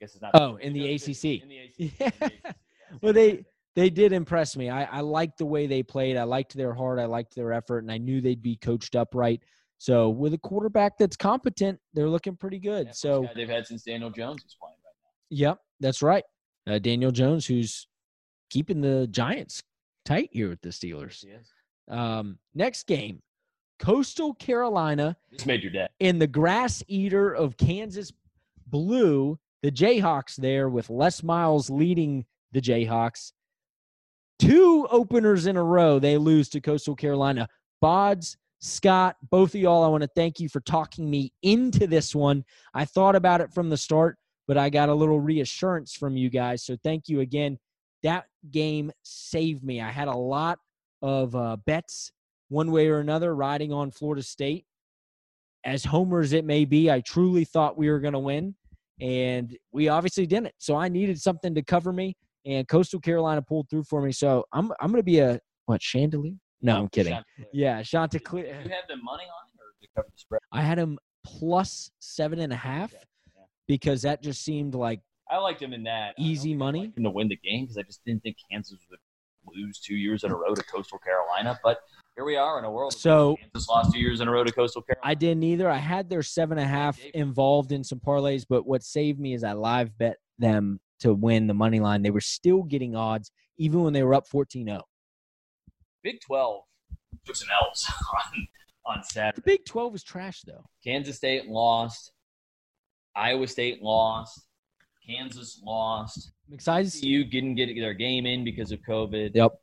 Speaker 2: guess it's not.
Speaker 1: Oh, in the ACC.
Speaker 2: In the ACC.
Speaker 1: Yeah.
Speaker 2: In the ACC.
Speaker 1: Well, they did impress me. I liked the way they played. I liked their heart. I liked their effort, and I knew they'd be coached up right. So with a quarterback that's competent, they're looking pretty good.
Speaker 2: Yeah,
Speaker 1: so
Speaker 2: they've had since Daniel Jones is playing right now.
Speaker 1: Yep, that's right. Daniel Jones, who's keeping the Giants tight here with the Steelers.
Speaker 2: Yes.
Speaker 1: Next game, Coastal Carolina
Speaker 2: This made your day.
Speaker 1: in the grass eater of Kansas Blue, the Jayhawks there with Les Miles leading the Jayhawks. 2 openers in a row, they lose to Coastal Carolina. Bods, Scott, both of y'all, I want to thank you for talking me into this one. I thought about it from the start, but I got a little reassurance from you guys. So thank you again. That game saved me. I had a lot of bets one way or another riding on Florida State. As homer as it may be, I truly thought we were going to win, and we obviously didn't. So I needed something to cover me, and Coastal Carolina pulled through for me. So I'm going to be a, chandelier? No, I'm kidding.
Speaker 2: Chanticleer.
Speaker 1: Yeah, Chanticleer.
Speaker 2: Did you have the money line or to cover the spread?
Speaker 1: I had him plus 7.5
Speaker 2: Yeah.
Speaker 1: because that just seemed like
Speaker 2: I liked him in that.
Speaker 1: easy money.
Speaker 2: I liked him to win the game because I just didn't think Kansas would lose 2 years in a row to Coastal Carolina. But here we are in a world.
Speaker 1: So
Speaker 2: Kansas lost 2 years in a row to Coastal Carolina.
Speaker 1: I didn't either. I had their 7.5 involved in some parlays, but what saved me is I live bet them to win the money line. They were still getting odds even when they were up 14-0.
Speaker 2: Big 12 took some L's on
Speaker 1: The
Speaker 2: Saturday.
Speaker 1: Big 12 was trash, though.
Speaker 2: Kansas State lost. Iowa State lost. Kansas lost.
Speaker 1: I'm excited to see
Speaker 2: TCU didn't get their game in because of COVID.
Speaker 1: Yep.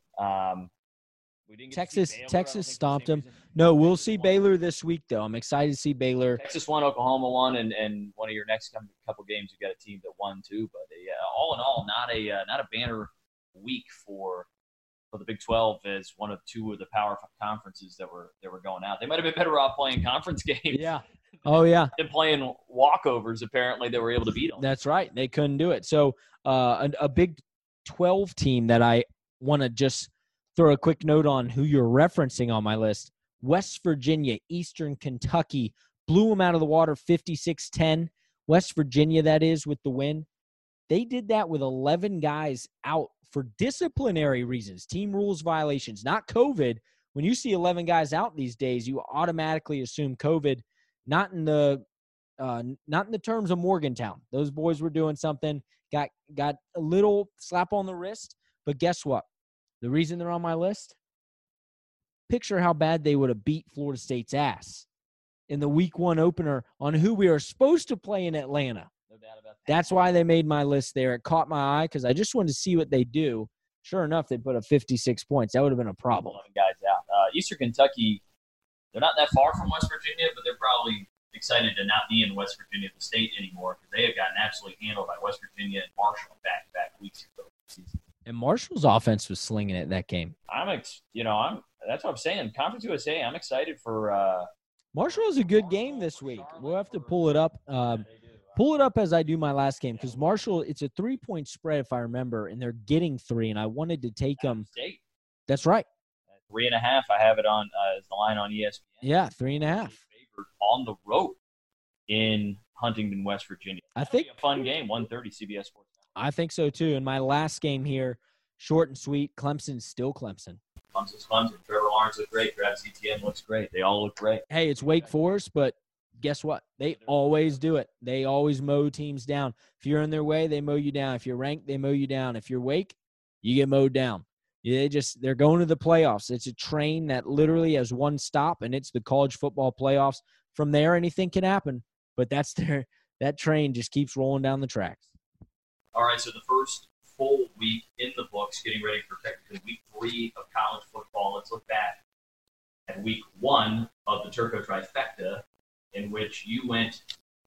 Speaker 2: We didn't get to see Baylor, I don't
Speaker 1: Texas
Speaker 2: think,
Speaker 1: stomped
Speaker 2: this
Speaker 1: them.
Speaker 2: season.
Speaker 1: No, we'll
Speaker 2: Texas
Speaker 1: see
Speaker 2: won.
Speaker 1: Baylor this week, though. I'm excited to see Baylor.
Speaker 2: Texas won, Oklahoma won, and one of your next couple games, you got a team that won too. But all in all, not a banner week for the Big 12 as one of 2 of the power conferences that were going out. They might have been better off playing conference games.
Speaker 1: Yeah. Oh, yeah.
Speaker 2: Than playing walkovers. Apparently, they were able to beat them.
Speaker 1: That's right. They couldn't do it. So a Big 12 team that I want to just throw a quick note on who you're referencing on my list, West Virginia, Eastern Kentucky, blew them out of the water 56-10. West Virginia, that is, with the win. They did that with 11 guys out for disciplinary reasons, team rules violations, not COVID. When you see 11 guys out these days, you automatically assume COVID. Not in the terms of Morgantown. Those boys were doing something, got a little slap on the wrist. But guess what? The reason they're on my list, picture how bad they would have beat Florida State's ass in the week 1 opener on who we are supposed to play in Atlanta.
Speaker 2: No doubt about that.
Speaker 1: That's why they made my list there. It caught my eye because I just wanted to see what they do. Sure enough, they put up 56 points. That would have been a problem.
Speaker 2: 11 guys out. Eastern Kentucky, they're not that far from West Virginia, but they're probably excited to not be in West Virginia, the state, anymore because they have gotten absolutely handled by West Virginia and Marshall back weeks ago.
Speaker 1: And Marshall's offense was slinging it that game.
Speaker 2: That's what I'm saying. Conference USA, I'm excited for.
Speaker 1: Marshall has a good game this week. We'll have to pull it up. Pull it up as I do my last game because Marshall, it's a 3-point spread if I remember, and they're getting 3, and I wanted to take them.
Speaker 2: State.
Speaker 1: That's right.
Speaker 2: 3.5. I have it on as the line on ESPN.
Speaker 1: Yeah, 3.5.
Speaker 2: Favored on the road in Huntington, West Virginia.
Speaker 1: I think
Speaker 2: a fun game. 1:30 CBS Sports.
Speaker 1: I think so too. And my last game here, short and sweet. Clemson's still Clemson.
Speaker 2: Clemson's Clemson. Trevor Lawrence looked great. Travis Etienne looks great. They all look great.
Speaker 1: Hey, it's Wake Forest, but guess what? They always do it. They always mow teams down. If you're in their way, they mow you down. If you're ranked, they mow you down. If you're Wake, you get mowed down. They're going to the playoffs. It's a train that literally has one stop, and it's the college football playoffs. From there, anything can happen, but that train just keeps rolling down the tracks.
Speaker 2: All right, so the first full week in the books, getting ready for technically week 3 of college football. Let's look back at week 1 of the Turco Trifecta, in which you went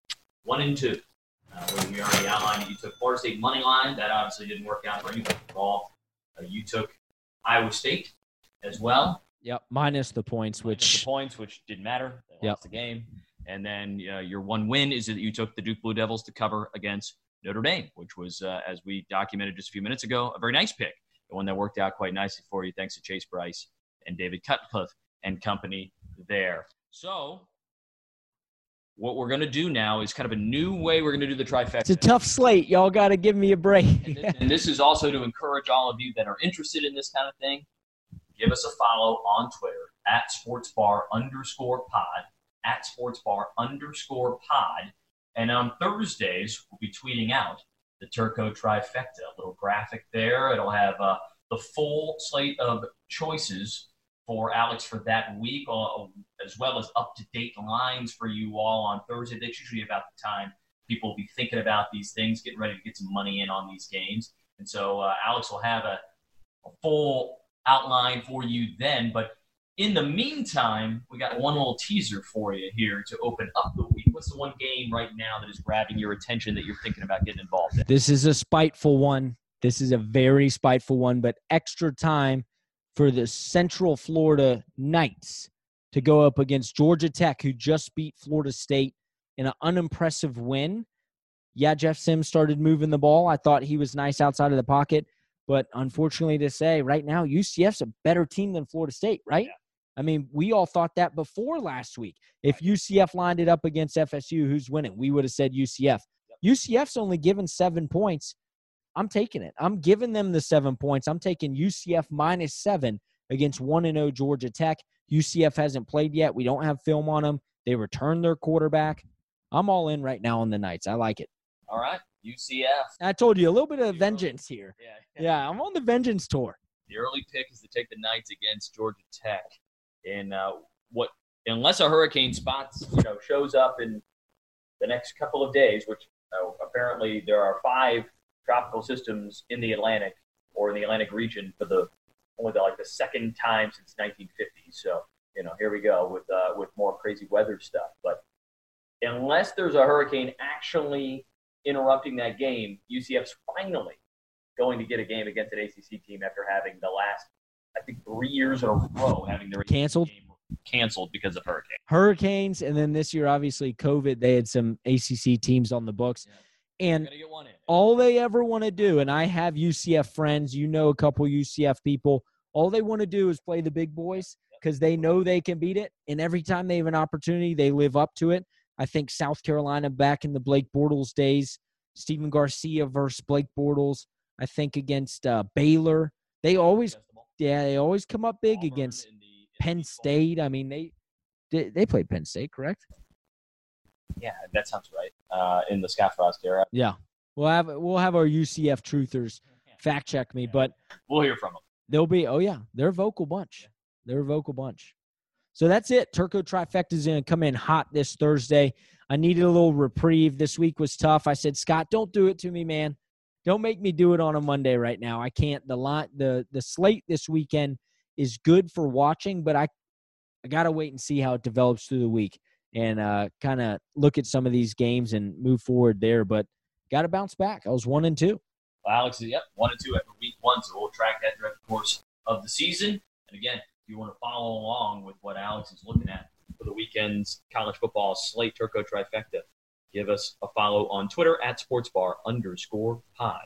Speaker 2: 1-2. Where we already outlined, you took Florida State money line. That obviously didn't work out for anybody involved. You took Iowa State as well.
Speaker 1: Yep, minus the points, which
Speaker 2: didn't matter. They
Speaker 1: Yep.
Speaker 2: lost the game. And then your one win is that you took the Duke Blue Devils to cover against Notre Dame, which was, as we documented just a few minutes ago, a very nice pick. The one that worked out quite nicely for you, thanks to Chase Bryce and David Cutcliffe and company there. So what we're going to do now is kind of a new way we're going to do the trifecta.
Speaker 1: It's a tough slate. Y'all got to give me a break.
Speaker 2: And this is also to encourage all of you that are interested in this kind of thing. Give us a follow on Twitter at sportsbar_pod, at sportsbar_pod. And on Thursdays, we'll be tweeting out the Turco trifecta, a little graphic there. It'll have the full slate of choices for Alex for that week, as well as up-to-date lines for you all on Thursday. That's usually about the time people will be thinking about these things, getting ready to get some money in on these games. And so Alex will have a full outline for you then. But in the meantime, we got one little teaser for you here to open up the week. What's the one game right now that is grabbing your attention that you're thinking about getting involved in?
Speaker 1: This is a spiteful one. This is a very spiteful one, but extra time for the Central Florida Knights to go up against Georgia Tech, who just beat Florida State in an unimpressive win. Yeah, Jeff Sims started moving the ball. I thought he was nice outside of the pocket, but unfortunately to say, right now, UCF's a better team than Florida State, right? Yeah. I mean, we all thought that before last week. If UCF lined it up against FSU, who's winning? We would have said UCF. UCF's only given 7 points. I'm taking it. I'm giving them the 7 points. I'm taking UCF -7 against 1-0 Georgia Tech. UCF hasn't played yet. We don't have film on them. They returned their quarterback. I'm all in right now on the Knights. I like it.
Speaker 2: All right, UCF.
Speaker 1: I told you, a little bit of vengeance here. Yeah, I'm on the vengeance tour.
Speaker 2: The early pick is to take the Knights against Georgia Tech. And unless a hurricane shows up in the next couple of days, which apparently there are 5 tropical systems in the Atlantic or in the Atlantic region for the second time since 1950. So, here we go with more crazy weather stuff. But unless there's a hurricane actually interrupting that game, UCF's finally going to get a game against an ACC team after having the last, I think, 3 years in a row having their
Speaker 1: canceled
Speaker 2: because of
Speaker 1: hurricanes. And then this year, obviously, COVID, they had some ACC teams on the books. Yeah. And all they ever want to do, and I have UCF friends, a couple UCF people, all they want to do is play the big boys because they know they can beat it. And every time they have an opportunity, they live up to it. I think South Carolina back in the Blake Bortles days, Stephen Garcia versus Blake Bortles, I think against Baylor. They always come up big Auburn against Penn State. I mean, they played Penn State, correct?
Speaker 2: Yeah, that sounds right. In the Scott Frost era.
Speaker 1: Yeah, we'll have our UCF truthers fact check me, but
Speaker 2: we'll hear from them.
Speaker 1: They'll be they're a vocal bunch. They're a vocal bunch. So that's it. Turco Trifecta is going to come in hot this Thursday. I needed a little reprieve. This week was tough. I said, Scott, don't do it to me, man. Don't make me do it on a Monday right now. I can't. The slate this weekend is good for watching, but I got to wait and see how it develops through the week and kind of look at some of these games and move forward there. But got to bounce back. I was 1-2.
Speaker 2: Well, Alex is 1-2 after week 1, so we'll track that throughout the course of the season. And again, if you want to follow along with what Alex is looking at for the weekend's college football slate Turco Trifecta, give us a follow on Twitter at sportsbar_pod.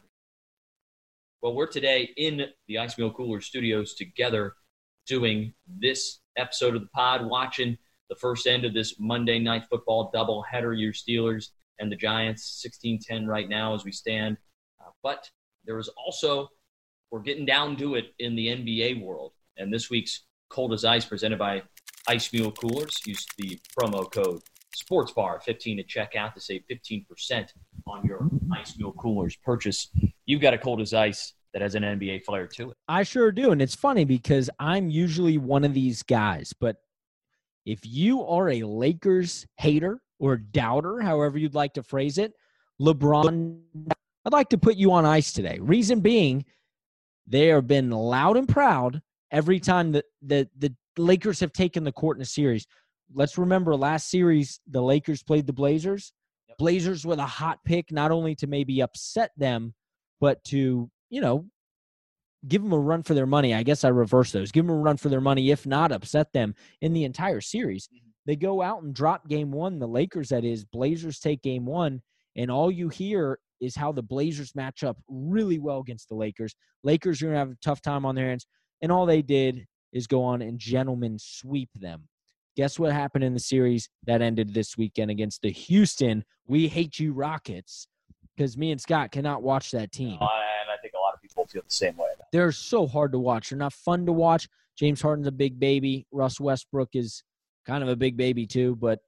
Speaker 2: Well, we're today in the Ice Meal Cooler studios together doing this episode of the pod, watching the first end of this Monday Night Football doubleheader, your Steelers and the Giants, 16-10 right now as we stand. But there is also, we're getting down to it in the NBA world. And this week's Cold as Ice presented by Ice Mule Coolers. Use the promo code SPORTSBAR15 at checkout to save 15% on your Ice Mule Coolers purchase. You've got a Cold as Ice that has an NBA flair to it.
Speaker 1: I sure do. And it's funny because I'm usually one of these guys. But if you are a Lakers hater or doubter, however you'd like to phrase it, LeBron, I'd like to put you on ice today. Reason being, they have been loud and proud every time the Lakers have taken the court in a series. Let's remember last series, the Lakers played the Blazers. Yep. Blazers with a hot pick, not only to maybe upset them, but to, give them a run for their money. I guess I reverse those. Give them a run for their money, if not upset them in the entire series. Mm-hmm. They go out and drop game 1, the Lakers that is. Blazers take game 1, and all you hear is how the Blazers match up really well against the Lakers. Lakers are going to have a tough time on their hands, and all they did is go on and gentlemen sweep them. Guess what happened in the series that ended this weekend against the Houston We Hate You Rockets? Because me and Scott cannot watch that team.
Speaker 2: And I think a lot of people feel the same way.
Speaker 1: They're so hard to watch. They're not fun to watch. James Harden's a big baby. Russ Westbrook is kind of a big baby too, but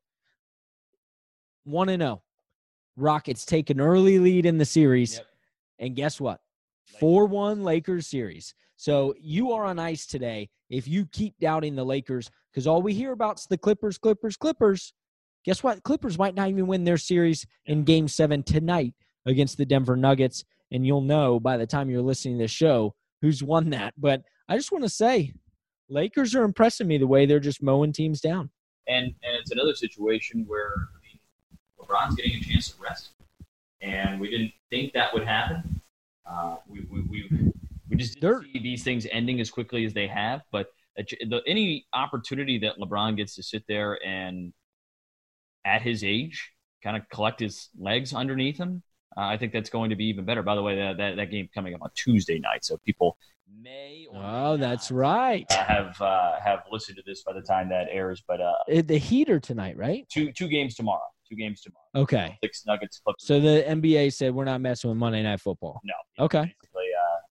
Speaker 1: 1-0. Rockets take an early lead in the series.
Speaker 2: Yep.
Speaker 1: And guess what? 4-1 Lakers series. So you are on ice today if you keep doubting the Lakers, because all we hear about is the Clippers. Guess what? Clippers might not even win their series in Game 7 tonight against the Denver Nuggets, and you'll know by the time you're listening to this show who's won that. But I just want to say, Lakers are impressing me the way they're just mowing teams down.
Speaker 2: And it's another situation where LeBron's getting a chance to rest, and we didn't think that would happen. We just didn't see these things ending as quickly as they have. But any opportunity that LeBron gets to sit there and, at his age, kind of collect his legs underneath him, I think that's going to be even better. By the way, that game coming up on Tuesday night, so people may or may
Speaker 1: that's right.
Speaker 2: have listened to this by the time that airs. But
Speaker 1: the Heater tonight, right?
Speaker 2: Two games tomorrow.
Speaker 1: Okay.
Speaker 2: 6 Nuggets, Clippers.
Speaker 1: So the NBA said we're not messing with Monday Night Football.
Speaker 2: No.
Speaker 1: Okay.
Speaker 2: Basically,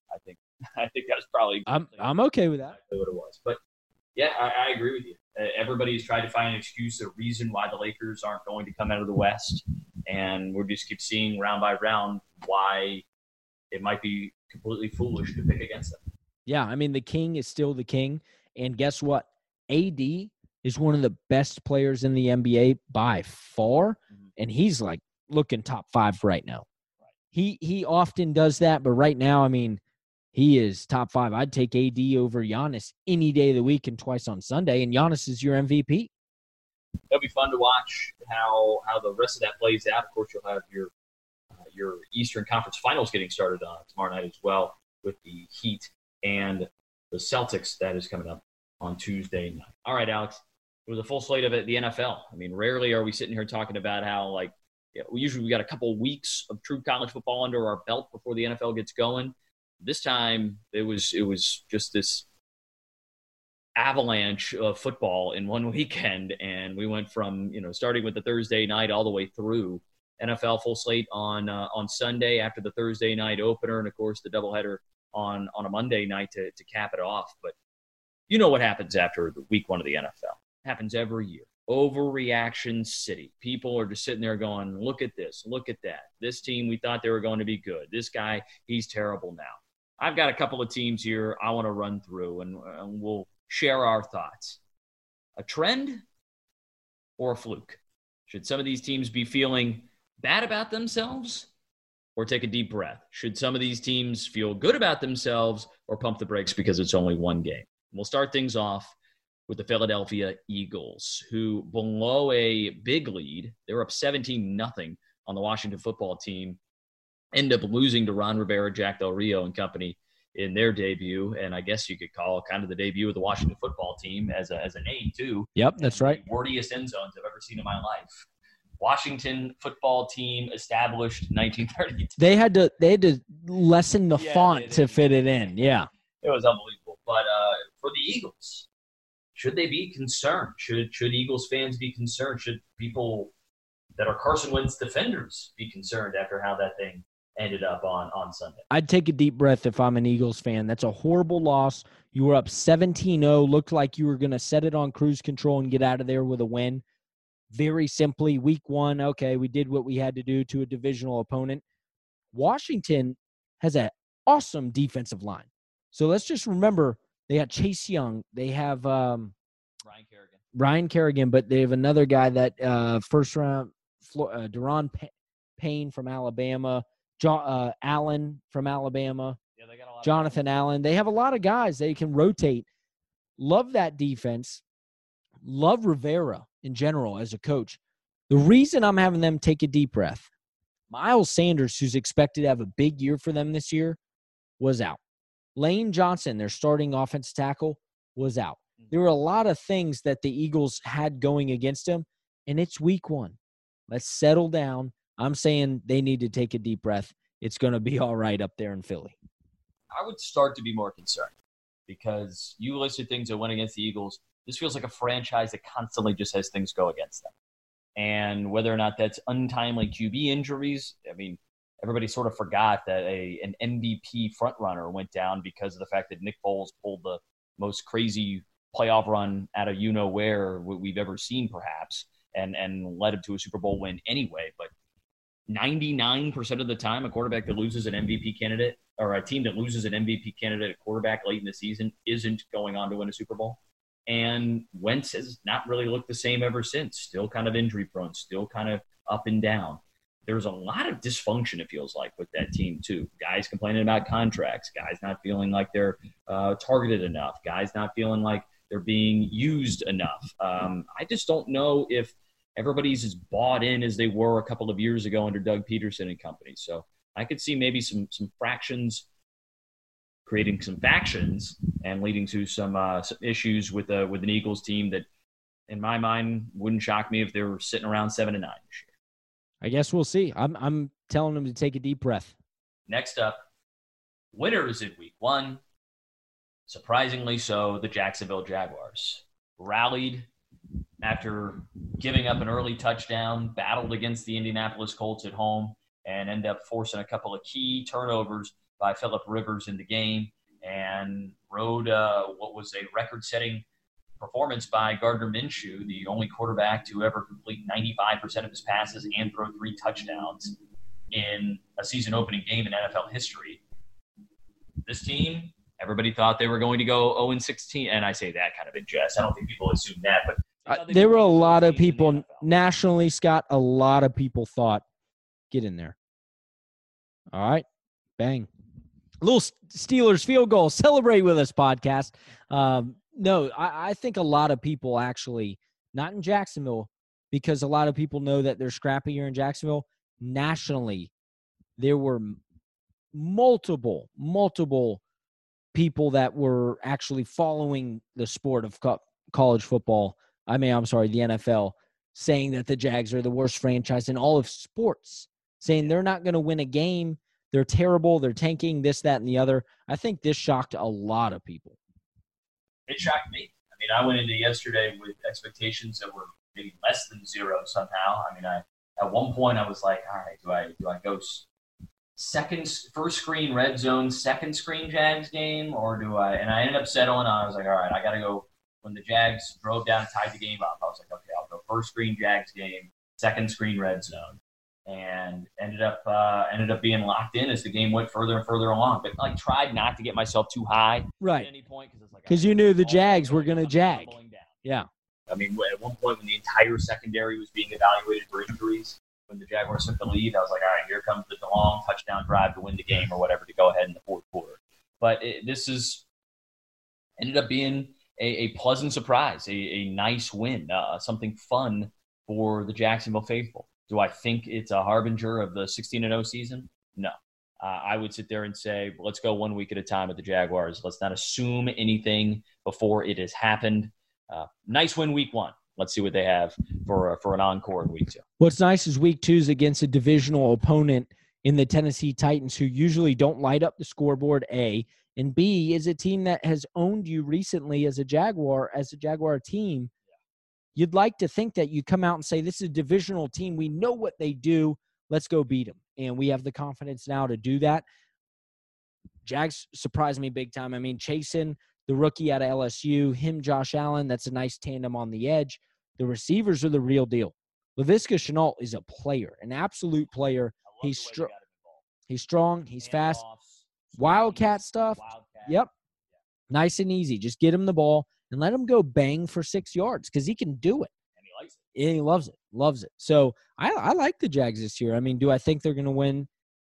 Speaker 2: I think that was probably.
Speaker 1: I'm okay with that.
Speaker 2: Exactly what it was, but yeah, I agree with you. Everybody's tried to find an excuse, a reason why the Lakers aren't going to come out of the West, and we just keep seeing round by round why it might be completely foolish to pick against them.
Speaker 1: Yeah, I mean, the king is still the king, and guess what? AD is one of the best players in the NBA by far, and he's like looking top 5 right now. He often does that, but right now, I mean, he is top 5. I'd take AD over Giannis any day of the week and twice on Sunday, and Giannis is your MVP.
Speaker 2: It'll be fun to watch how the rest of that plays out. Of course, you'll have your Eastern Conference Finals getting started tomorrow night as well with the Heat and the Celtics. That is coming up on Tuesday night. All right, Alex. It was a full slate of it, the NFL. I mean, rarely are we sitting here talking about how, we got a couple weeks of true college football under our belt before the NFL gets going. This time, it was just this avalanche of football in one weekend, and we went from starting with the Thursday night all the way through. NFL full slate on Sunday after the Thursday night opener, and of course the doubleheader on a Monday night to cap it off. But you know what happens after the week 1 of the NFL? It happens every year. Overreaction city. People are just sitting there going, look at this, look at that. This team, we thought they were going to be good. This guy, he's terrible now. I've got a couple of teams here I want to run through, and we'll share our thoughts. A trend or a fluke? Should some of these teams be feeling bad about themselves or take a deep breath? Should some of these teams feel good about themselves or pump the brakes because it's only one game? We'll start things off with the Philadelphia Eagles, who below a big lead, they were up 17-0 on the Washington football team, end up losing to Ron Rivera, Jack Del Rio and company in their debut, and I guess you could call kind of the debut of the Washington football team as a name too.
Speaker 1: Yep, that's right.
Speaker 2: The wordiest end zones I've ever seen in my life. Washington football team established 1932.
Speaker 1: They had to lessen the font to fit it in. Yeah,
Speaker 2: it was unbelievable. But for the Eagles, should they be concerned? Should Eagles fans be concerned? Should people that are Carson Wentz defenders be concerned after how that thing ended up on Sunday?
Speaker 1: I'd take a deep breath if I'm an Eagles fan. That's a horrible loss. You were up 17-0, looked like you were going to set it on cruise control and get out of there with a win. Very simply, week 1, okay, we did what we had to do to a divisional opponent. Washington has an awesome defensive line. So let's just remember, they got Chase Young. They have Ryan Kerrigan, but they have another guy that first round, Deron Payne from Alabama, Allen from Alabama,
Speaker 2: they got a lot
Speaker 1: Jonathan Allen. They have a lot of guys they can rotate. Love that defense. Love Rivera in general as a coach. The reason I'm having them take a deep breath, Miles Sanders, who's expected to have a big year for them this year, was out. Lane Johnson, their starting offensive tackle, was out. There were a lot of things that the Eagles had going against them, and it's week 1. Let's settle down. I'm saying they need to take a deep breath. It's going to be all right up there in Philly.
Speaker 2: I would start to be more concerned. because you listed things that went against the Eagles. This feels like a franchise that constantly just has things go against them. And whether or not that's untimely QB injuries, I mean, everybody sort of forgot that an MVP frontrunner went down because of the fact that Nick Foles pulled the most crazy playoff run out of you-know-where we've ever seen, perhaps, and led him to a Super Bowl win anyway. But 99% of the time, a quarterback that loses an MVP candidate or a team that loses an MVP candidate at quarterback late in the season isn't going on to win a Super Bowl. And Wentz has not really looked the same ever since. Still kind of injury prone, still kind of up and down. There's a lot of dysfunction, it feels like, with that team, too. Guys complaining about contracts, guys not feeling like they're targeted enough, guys not feeling like they're being used enough. I just don't know if everybody's as bought in as they were a couple of years ago under Doug Peterson and company. So I could see maybe some fractions creating some factions and leading to some issues with an Eagles team that, in my mind, wouldn't shock me if they were sitting around 7-9 this year.
Speaker 1: I guess we'll see. I'm telling them to take a deep breath.
Speaker 2: Next up, winners in week 1. Surprisingly so, the Jacksonville Jaguars rallied after giving up an early touchdown, battled against the Indianapolis Colts at home, and ended up forcing a couple of key turnovers by Phillip Rivers in the game, and rode what was a record-setting performance by Gardner Minshew, the only quarterback to ever complete 95% of his passes and throw 3 touchdowns in a season-opening game in NFL history. This team, everybody thought they were going to go 0-16, and I say that kind of in jest. I don't think people assume that, but
Speaker 1: there were a lot of people nationally, Scott. A lot of people thought, get in there. All right, bang. A little Steelers field goal. Celebrate with us, podcast. No, I think a lot of people actually, not in Jacksonville, because a lot of people know that they're scrappy here in Jacksonville. Nationally, there were multiple people that were actually following the sport of college football. The NFL, saying that the Jags are the worst franchise in all of sports, saying they're not going to win a game. They're terrible. They're tanking this, that, and the other. I think this shocked a lot of people.
Speaker 2: It shocked me. I mean, I went into yesterday with expectations that were maybe less than 0 somehow. I mean, at one point I was like, all right, do I go first screen red zone, second screen Jags game, or do I? And I ended up settling on. I was like, all right, I got to go. When the Jags drove down and tied the game up, I was like, okay, I'll go first screen Jags game, second screen red zone, and ended up being locked in as the game went further and further along. But tried not to get myself too high
Speaker 1: right
Speaker 2: at any point
Speaker 1: because you knew the Jags were going to jag. Yeah.
Speaker 2: I mean, at one point when the entire secondary was being evaluated for injuries, when the Jaguars took the lead, I was like, all right, here comes the long touchdown drive to win the game or whatever to go ahead in the fourth quarter. But this ended up being a pleasant surprise, a nice win, something fun for the Jacksonville faithful. Do I think it's a harbinger of the 16-0 season? No. I would sit there and say, let's go 1 week at a time with the Jaguars. Let's not assume anything before it has happened. Nice win week 1. Let's see what they have for an encore in week 2.
Speaker 1: What's nice is week 2 is against a divisional opponent in the Tennessee Titans who usually don't light up the scoreboard, A, and B is a team that has owned you recently as a Jaguar team. You'd like to think that you come out and say, this is a divisional team. We know what they do. Let's go beat them. And we have the confidence now to do that. Jags surprised me big time. I mean, Chasen, the rookie out of LSU, Josh Allen, that's a nice tandem on the edge. The receivers are the real deal. Laviska Shenault is a player, an absolute player. He's strong. He's fast. Wildcat stuff. Yep. Nice and easy. Just get him the ball and let him go bang for 6 yards because he can do it.
Speaker 2: And he likes it.
Speaker 1: And he loves it. So I like the Jags this year. I mean, do I think they're going to win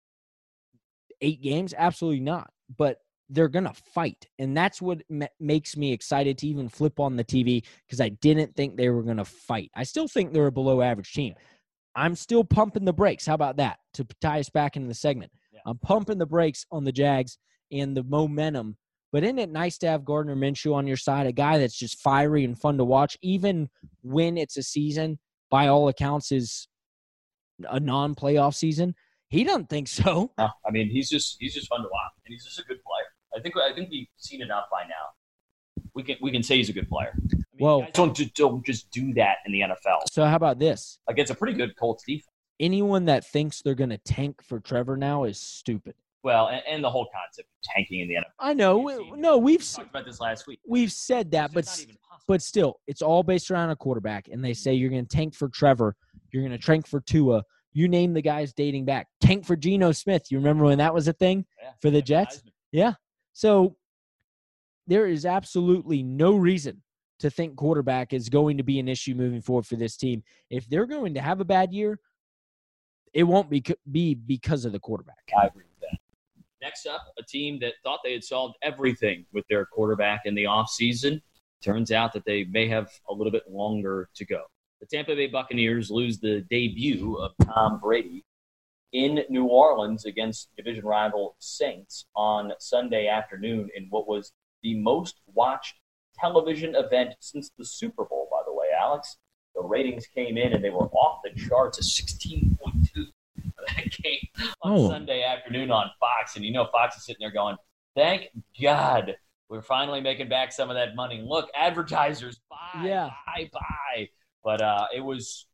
Speaker 1: 8 games? Absolutely not. But they're going to fight. And that's what makes me excited to even flip on the TV because I didn't think they were going to fight. I still think they're a below average team. I'm still pumping the brakes. How about that? To tie us back into the segment. Yeah. I'm pumping the brakes on the Jags and the momentum. But isn't it nice to have Gardner Minshew on your side, a guy that's just fiery and fun to watch, even when it's a season, by all accounts, is a non-playoff season? He doesn't think so.
Speaker 2: No, I mean, he's just fun to watch, and he's just a good player. I think we've seen enough by now. We can say he's a good player. I mean,
Speaker 1: Well,
Speaker 2: guys don't just do that in the NFL.
Speaker 1: So how about this?
Speaker 2: Against a pretty good Colts defense.
Speaker 1: Anyone that thinks they're going to tank for Trevor now is stupid.
Speaker 2: Well, and the whole concept of tanking in the NFL.
Speaker 1: I know. We've
Speaker 2: talked about this last week.
Speaker 1: We've said that,
Speaker 2: It's not even possible.
Speaker 1: but still, it's all based around a quarterback. And they say you're going to tank for Trevor. You're going to tank for Tua. You name the guys dating back. Tank for Geno Smith. You remember when that was a thing for the Jets?
Speaker 2: Heisman.
Speaker 1: Yeah. So there is absolutely no reason to think quarterback is going to be an issue moving forward for this team. If they're going to have a bad year, it won't be because of the quarterback.
Speaker 2: I agree with that. Next up, a team that thought they had solved everything with their quarterback in the offseason. Turns out that they may have a little bit longer to go. The Tampa Bay Buccaneers lose the debut of Tom Brady in New Orleans against division rival Saints on Sunday afternoon in what was the most watched television event since the Super Bowl, by the way, Alex. The ratings came in and they were off the charts at 16.2 for that game on Sunday afternoon on Fox. And you know Fox is sitting there going, thank God we're finally making back some of that money. Look, advertisers, buy. But that was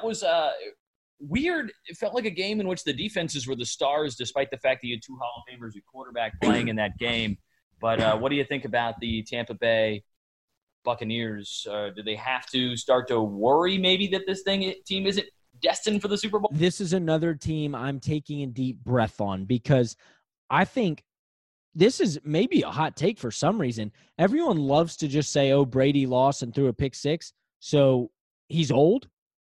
Speaker 2: weird. It felt like a game in which the defenses were the stars, despite the fact that you had two Hall of Famers at quarterback playing in that game. But what do you think about the Tampa Bay Buccaneers? Do they have to start to worry maybe that this team isn't destined for the Super Bowl?
Speaker 1: This is another team I'm taking a deep breath on because I think this is maybe a hot take for some reason. Everyone loves to just say, oh, Brady lost and threw a pick six, so he's old.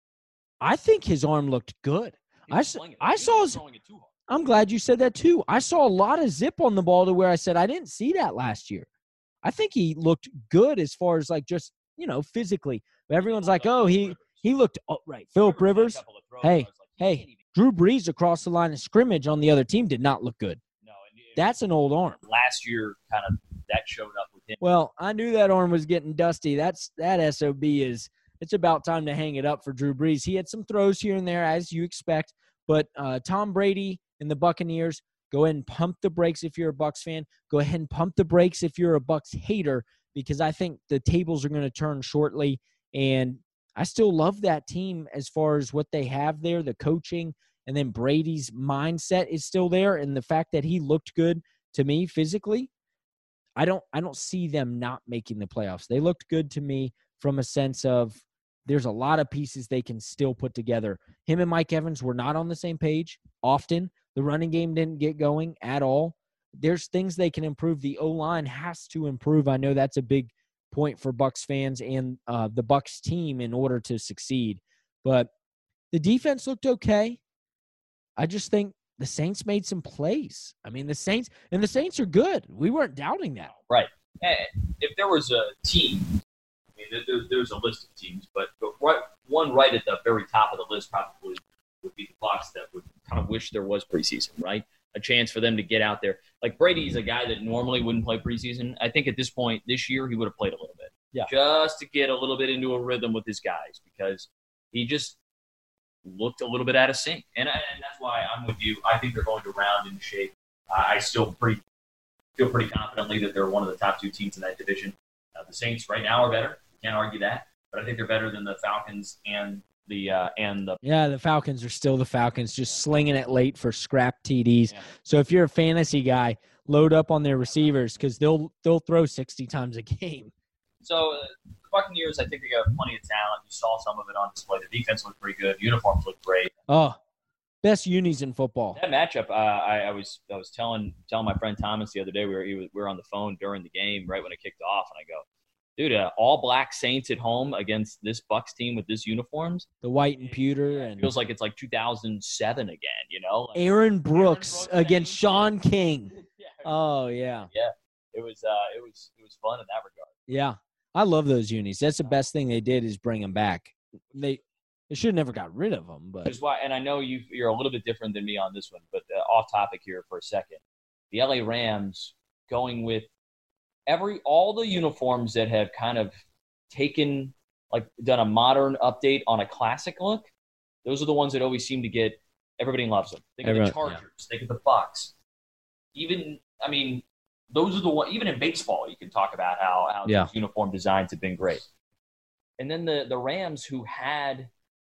Speaker 1: I think his arm looked good. I saw his – I'm glad you said that too. I saw a lot of zip on the ball to where I said I didn't see that last year. I think he looked good as far as like just, physically. But everyone's like, oh, he looked right. Phillip Rivers. Hey, Drew Brees across the line of scrimmage on the other team did not look good.
Speaker 2: No,
Speaker 1: that's an old arm.
Speaker 2: Last year, kind of that showed up with him.
Speaker 1: Well, I knew that arm was getting dusty. That SOB is – it's about time to hang it up for Drew Brees. He had some throws here and there, as you expect. But Tom Brady and the Buccaneers, go ahead and pump the brakes if you're a Bucs fan. Go ahead and pump the brakes if you're a Bucs hater, because I think the tables are going to turn shortly. And I still love that team as far as what they have there, the coaching, and then Brady's mindset is still there. And the fact that he looked good to me physically, I don't see them not making the playoffs. They looked good to me from a sense of there's a lot of pieces they can still put together. Him and Mike Evans were not on the same page often. The running game didn't get going at all. There's things they can improve. The O-line has to improve. I know that's a big point for Bucs fans and the Bucs team in order to succeed. But the defense looked okay. I just think the Saints made some plays. I mean, the Saints are good. We weren't doubting that.
Speaker 2: Right. If there was a team, I mean, there's a list of teams, but right at the very top of the list probably would be the Bucs that would kind of wish there was preseason, right? A chance for them to get out there. Like Brady's a guy that normally wouldn't play preseason. I think at this point this year he would have played a little bit.
Speaker 1: Yeah.
Speaker 2: Just to get a little bit into a rhythm with his guys because he just looked a little bit out of sync. And that's why I'm with you. I think they're going to round into shape. I still feel pretty confidently that they're one of the top two teams in that division. The Saints right now are better. Can't argue that. But I think they're better than the Falcons and the
Speaker 1: the Falcons are still the Falcons, just slinging it late for scrap TDs. Yeah. So if you're a fantasy guy, load up on their receivers because they'll throw 60 times a game.
Speaker 2: So the Buccaneers, I think they got plenty of talent. You saw some of it on display. The defense looked pretty good. Uniforms looked great.
Speaker 1: Oh, best unis in football.
Speaker 2: That matchup, I was telling my friend Thomas the other day. We were on the phone during the game right when it kicked off, and I go, dude, all black Saints at home against this Bucs team with this uniforms.
Speaker 1: The white and pewter. And
Speaker 2: it feels like it's like 2007 again, Like
Speaker 1: Aaron Brooks against Sean King. Oh, yeah.
Speaker 2: Yeah, it was fun in that regard.
Speaker 1: Yeah, I love those unis. That's the best thing they did is bring them back. They should have never got rid of them. But
Speaker 2: why, and I know you're a little bit different than me on this one, but off topic here for a second. The LA Rams going with all the uniforms that have kind of done a modern update on a classic look, those are the ones that always seem to get everybody loves them. Think of the Chargers, think of the Bucs. Even, I mean, those are the one. Even in baseball, you can talk about how those uniform designs have been great. And then the Rams, who had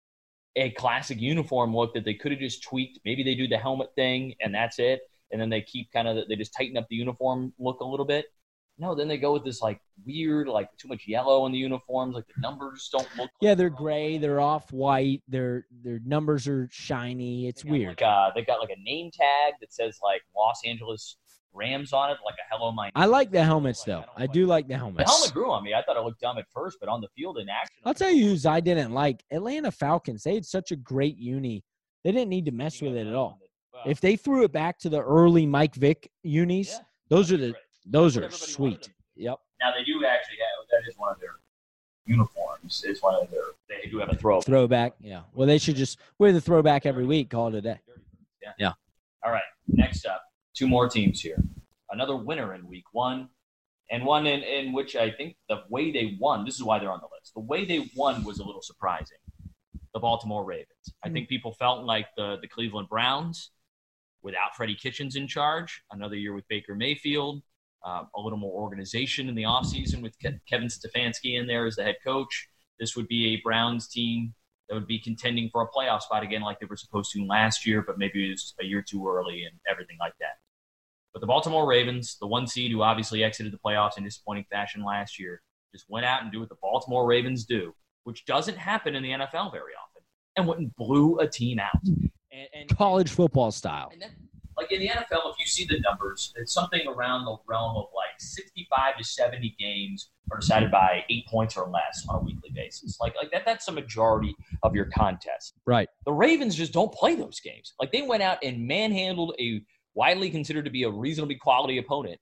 Speaker 2: a classic uniform look that they could have just tweaked. Maybe they do the helmet thing and that's it. And then they keep they just tighten up the uniform look a little bit. No, then they go with this like weird, like too much yellow in the uniforms. Like the numbers don't look.
Speaker 1: Yeah, they're gray. They're off white. Their numbers are shiny. It's weird.
Speaker 2: They got like a name tag that says like Los Angeles Rams on it, like a hello my name.
Speaker 1: I like the helmets though. I do like the helmets.
Speaker 2: The helmet grew on me. I thought it looked dumb at first, but on the field in action.
Speaker 1: I'll tell you who's I didn't like. Atlanta Falcons. They had such a great uni. They didn't need to mess with it at all. If they threw it back to the early Mike Vick unis, those are sweet. Yep.
Speaker 2: Now they do actually have that is one of their uniforms. It's one of their. They do have a
Speaker 1: throwback. Yeah. Well, they should just wear the throwback every week. Call it a day. Yeah.
Speaker 2: All right. Next up, two more teams here. Another winner in week one, and one in which I think the way they won. This is why they're on the list. The way they won was a little surprising. The Baltimore Ravens. I think people felt like the Cleveland Browns. Without Freddie Kitchens in charge, another year with Baker Mayfield, a little more organization in the offseason with Kevin Stefanski in there as the head coach. This would be a Browns team that would be contending for a playoff spot again like they were supposed to last year, but maybe it was a year too early and everything like that. But the Baltimore Ravens, the one seed who obviously exited the playoffs in disappointing fashion last year, just went out and do what the Baltimore Ravens do, which doesn't happen in the NFL very often, and went and blew a team out.
Speaker 1: And college football style.
Speaker 2: And then, like in the NFL, if you see the numbers, it's something around the realm of like 65 to 70 games are decided by 8 points or less on a weekly basis. Like that's the majority of your contest.
Speaker 1: Right.
Speaker 2: The Ravens just don't play those games. Like they went out and manhandled a widely considered to be a reasonably quality opponent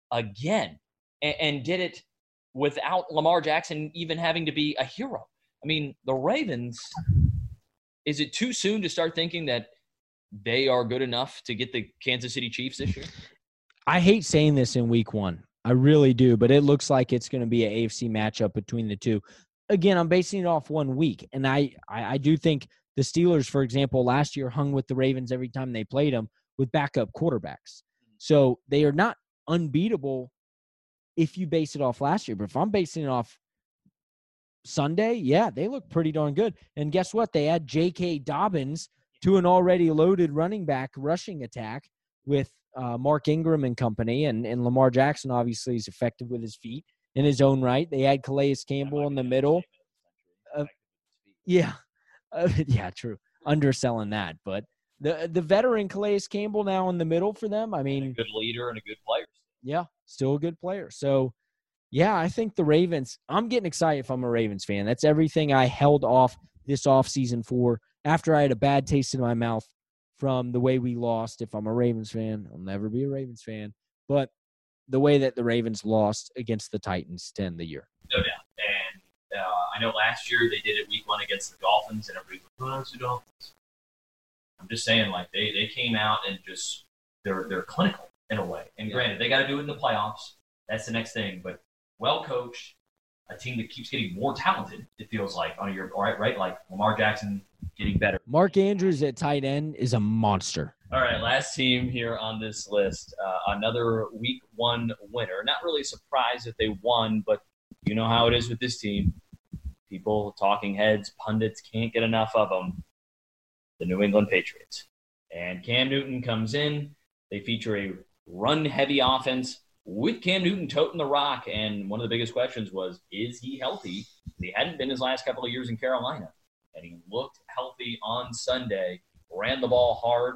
Speaker 2: again and did it without Lamar Jackson even having to be a hero. I mean, the Ravens – is it too soon to start thinking that they are good enough to get the Kansas City Chiefs this year?
Speaker 1: I hate saying this in week one. I really do, but it looks like it's going to be an AFC matchup between the two. Again, I'm basing it off 1 week, and I do think the Steelers, for example, last year hung with the Ravens every time they played them with backup quarterbacks. So they are not unbeatable if you base it off last year. But if I'm basing it off Sunday, yeah, they look pretty darn good. And guess what? They add J.K. Dobbins to an already loaded running back rushing attack with Mark Ingram and company. And Lamar Jackson obviously is effective with his feet in his own right. They add Calais Campbell in the middle. Yeah, true. Underselling that. But the veteran Calais Campbell now in the middle for them, I mean.
Speaker 2: And a good leader and a good player.
Speaker 1: Yeah, still a good player. So, yeah, I think the Ravens – I'm getting excited if I'm a Ravens fan. That's everything I held off this offseason for after I had a bad taste in my mouth from the way we lost. If I'm a Ravens fan, I'll never be a Ravens fan. But the way that the Ravens lost against the Titans to end the year.
Speaker 2: No doubt. And I know last year they did it week one against the Dolphins, and everybody was, oh, it's the Dolphins. I'm just saying, like, they came out and just they're clinical in a way. And granted, they got to do it in the playoffs. That's the next thing. But well coached, a team that keeps getting more talented, it feels like, on a year, right? Like Lamar Jackson getting better.
Speaker 1: Mark Andrews at tight end is a monster.
Speaker 2: All right, last team here on this list, another week one winner. Not really surprised that they won, but you know how it is with this team. People, talking heads, pundits can't get enough of them. The New England Patriots. And Cam Newton comes in. They feature a run-heavy offense with Cam Newton toting the rock, and one of the biggest questions was, is he healthy? He hadn't been his last couple of years in Carolina, and he looked healthy on Sunday, ran the ball hard,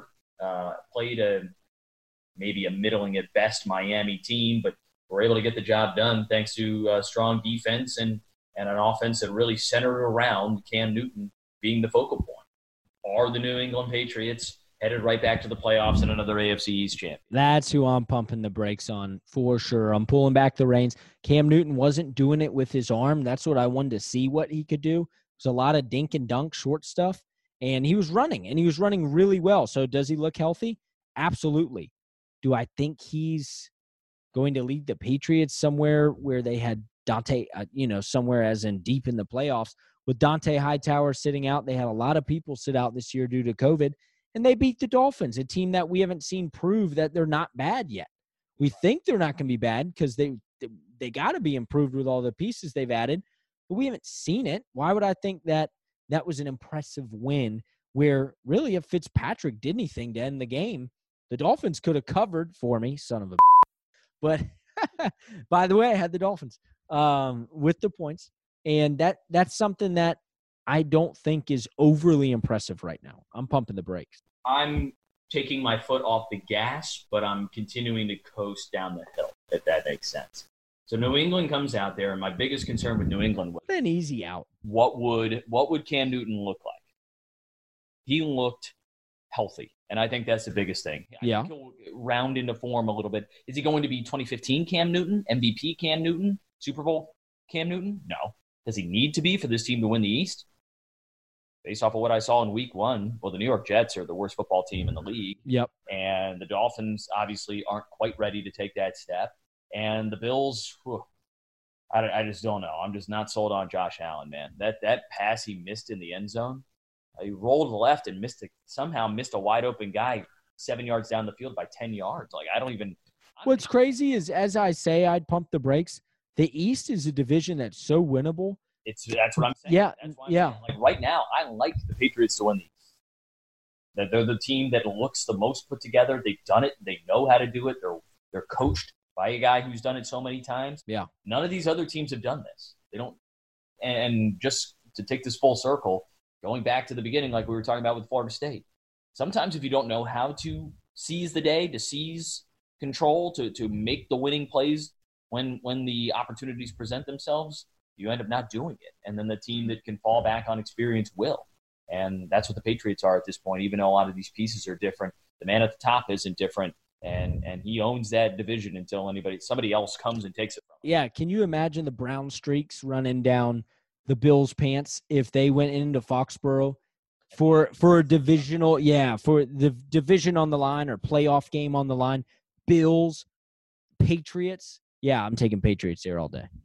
Speaker 2: played maybe a middling at best Miami team, but were able to get the job done thanks to strong defense and an offense that really centered around Cam Newton being the focal point. Are the New England Patriots headed right back to the playoffs and another AFC East champion?
Speaker 1: That's who I'm pumping the brakes on for sure. I'm pulling back the reins. Cam Newton wasn't doing it with his arm. That's what I wanted to see what he could do. It was a lot of dink and dunk short stuff, and he was running really well. So does he look healthy? Absolutely. Do I think he's going to lead the Patriots somewhere where they had Dante, somewhere as in deep in the playoffs? With Dante Hightower sitting out, they had a lot of people sit out this year due to COVID. And they beat the Dolphins, a team that we haven't seen prove that they're not bad yet. We think they're not going to be bad because they got to be improved with all the pieces they've added, but we haven't seen it. Why would I think that was an impressive win where really if Fitzpatrick did anything to end the game, the Dolphins could have covered for me, son of a but by the way, I had the Dolphins with the points, and that's something that I don't think is overly impressive right now. I'm pumping the brakes.
Speaker 2: I'm taking my foot off the gas, but I'm continuing to coast down the hill, if that makes sense. So New England comes out there, and my biggest concern with New England was
Speaker 1: an easy out.
Speaker 2: What would Cam Newton look like? He looked healthy, and I think that's the biggest thing. I think he'll round into form a little bit. Is he going to be 2015 Cam Newton, MVP Cam Newton, Super Bowl Cam Newton? No. Does he need to be for this team to win the East? Based off of what I saw in week one, well, the New York Jets are the worst football team in the league.
Speaker 1: Yep.
Speaker 2: And the Dolphins obviously aren't quite ready to take that step. And the Bills, I just don't know. I'm just not sold on Josh Allen, man. That pass he missed in the end zone, he rolled left and somehow missed a wide open guy 7 yards down the field by 10 yards. Like, I don't even.
Speaker 1: What's crazy is, as I say, I'd pump the brakes. The East is a division that's so winnable.
Speaker 2: That's what I'm saying.
Speaker 1: Yeah,
Speaker 2: that's why I'm saying. Like right now, I like the Patriots to win the East. That they're the team that looks the most put together. They've done it. They know how to do it. They're coached by a guy who's done it so many times.
Speaker 1: Yeah.
Speaker 2: None of these other teams have done this. They don't. And just to take this full circle, going back to the beginning, like we were talking about with Florida State, sometimes if you don't know how to seize the day, to seize control, to make the winning plays when the opportunities present themselves, you end up not doing it. And then the team that can fall back on experience will. And that's what the Patriots are at this point, even though a lot of these pieces are different. The man at the top isn't different, and he owns that division until somebody else comes and takes it from him.
Speaker 1: Yeah, can you imagine the brown streaks running down the Bills' pants if they went into Foxborough for a divisional, for the division on the line or playoff game on the line? Bills, Patriots. Yeah, I'm taking Patriots here all day.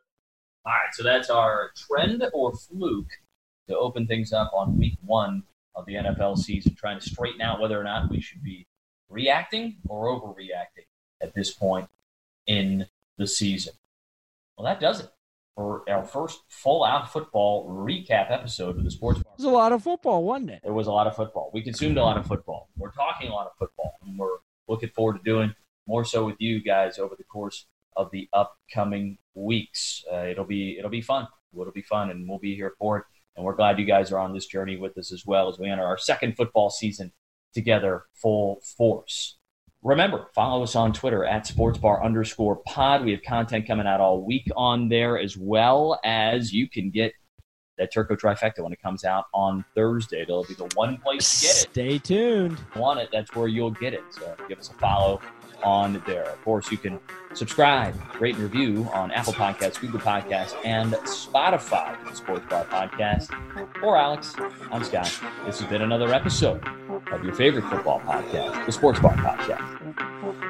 Speaker 2: All right, so that's our trend or fluke to open things up on week one of the NFL season, trying to straighten out whether or not we should be reacting or overreacting at this point in the season. Well, that does it for our first full-out football recap episode of the Sports Bar.
Speaker 1: It was a lot of football, wasn't it?
Speaker 2: There was a lot of football. We consumed a lot of football. We're talking a lot of football, and we're looking forward to doing more so with you guys over the course of the upcoming weeks. It'll be fun. It'll be fun, and we'll be here for it. And we're glad you guys are on this journey with us as well as we enter our second football season together full force. Remember, follow us on Twitter at sportsbar_pod. We have content coming out all week on there, as well as you can get that Turco Trifecta when it comes out on Thursday. It'll be the one place to get it.
Speaker 1: Stay tuned.
Speaker 2: If you want it, that's where you'll get it. So give us a follow on there. Of course, you can subscribe, rate, and review on Apple Podcasts, Google Podcasts, and Spotify for the Sports Bar Podcast. For Alex, I'm Scott. This has been another episode of your favorite football podcast, the Sports Bar Podcast.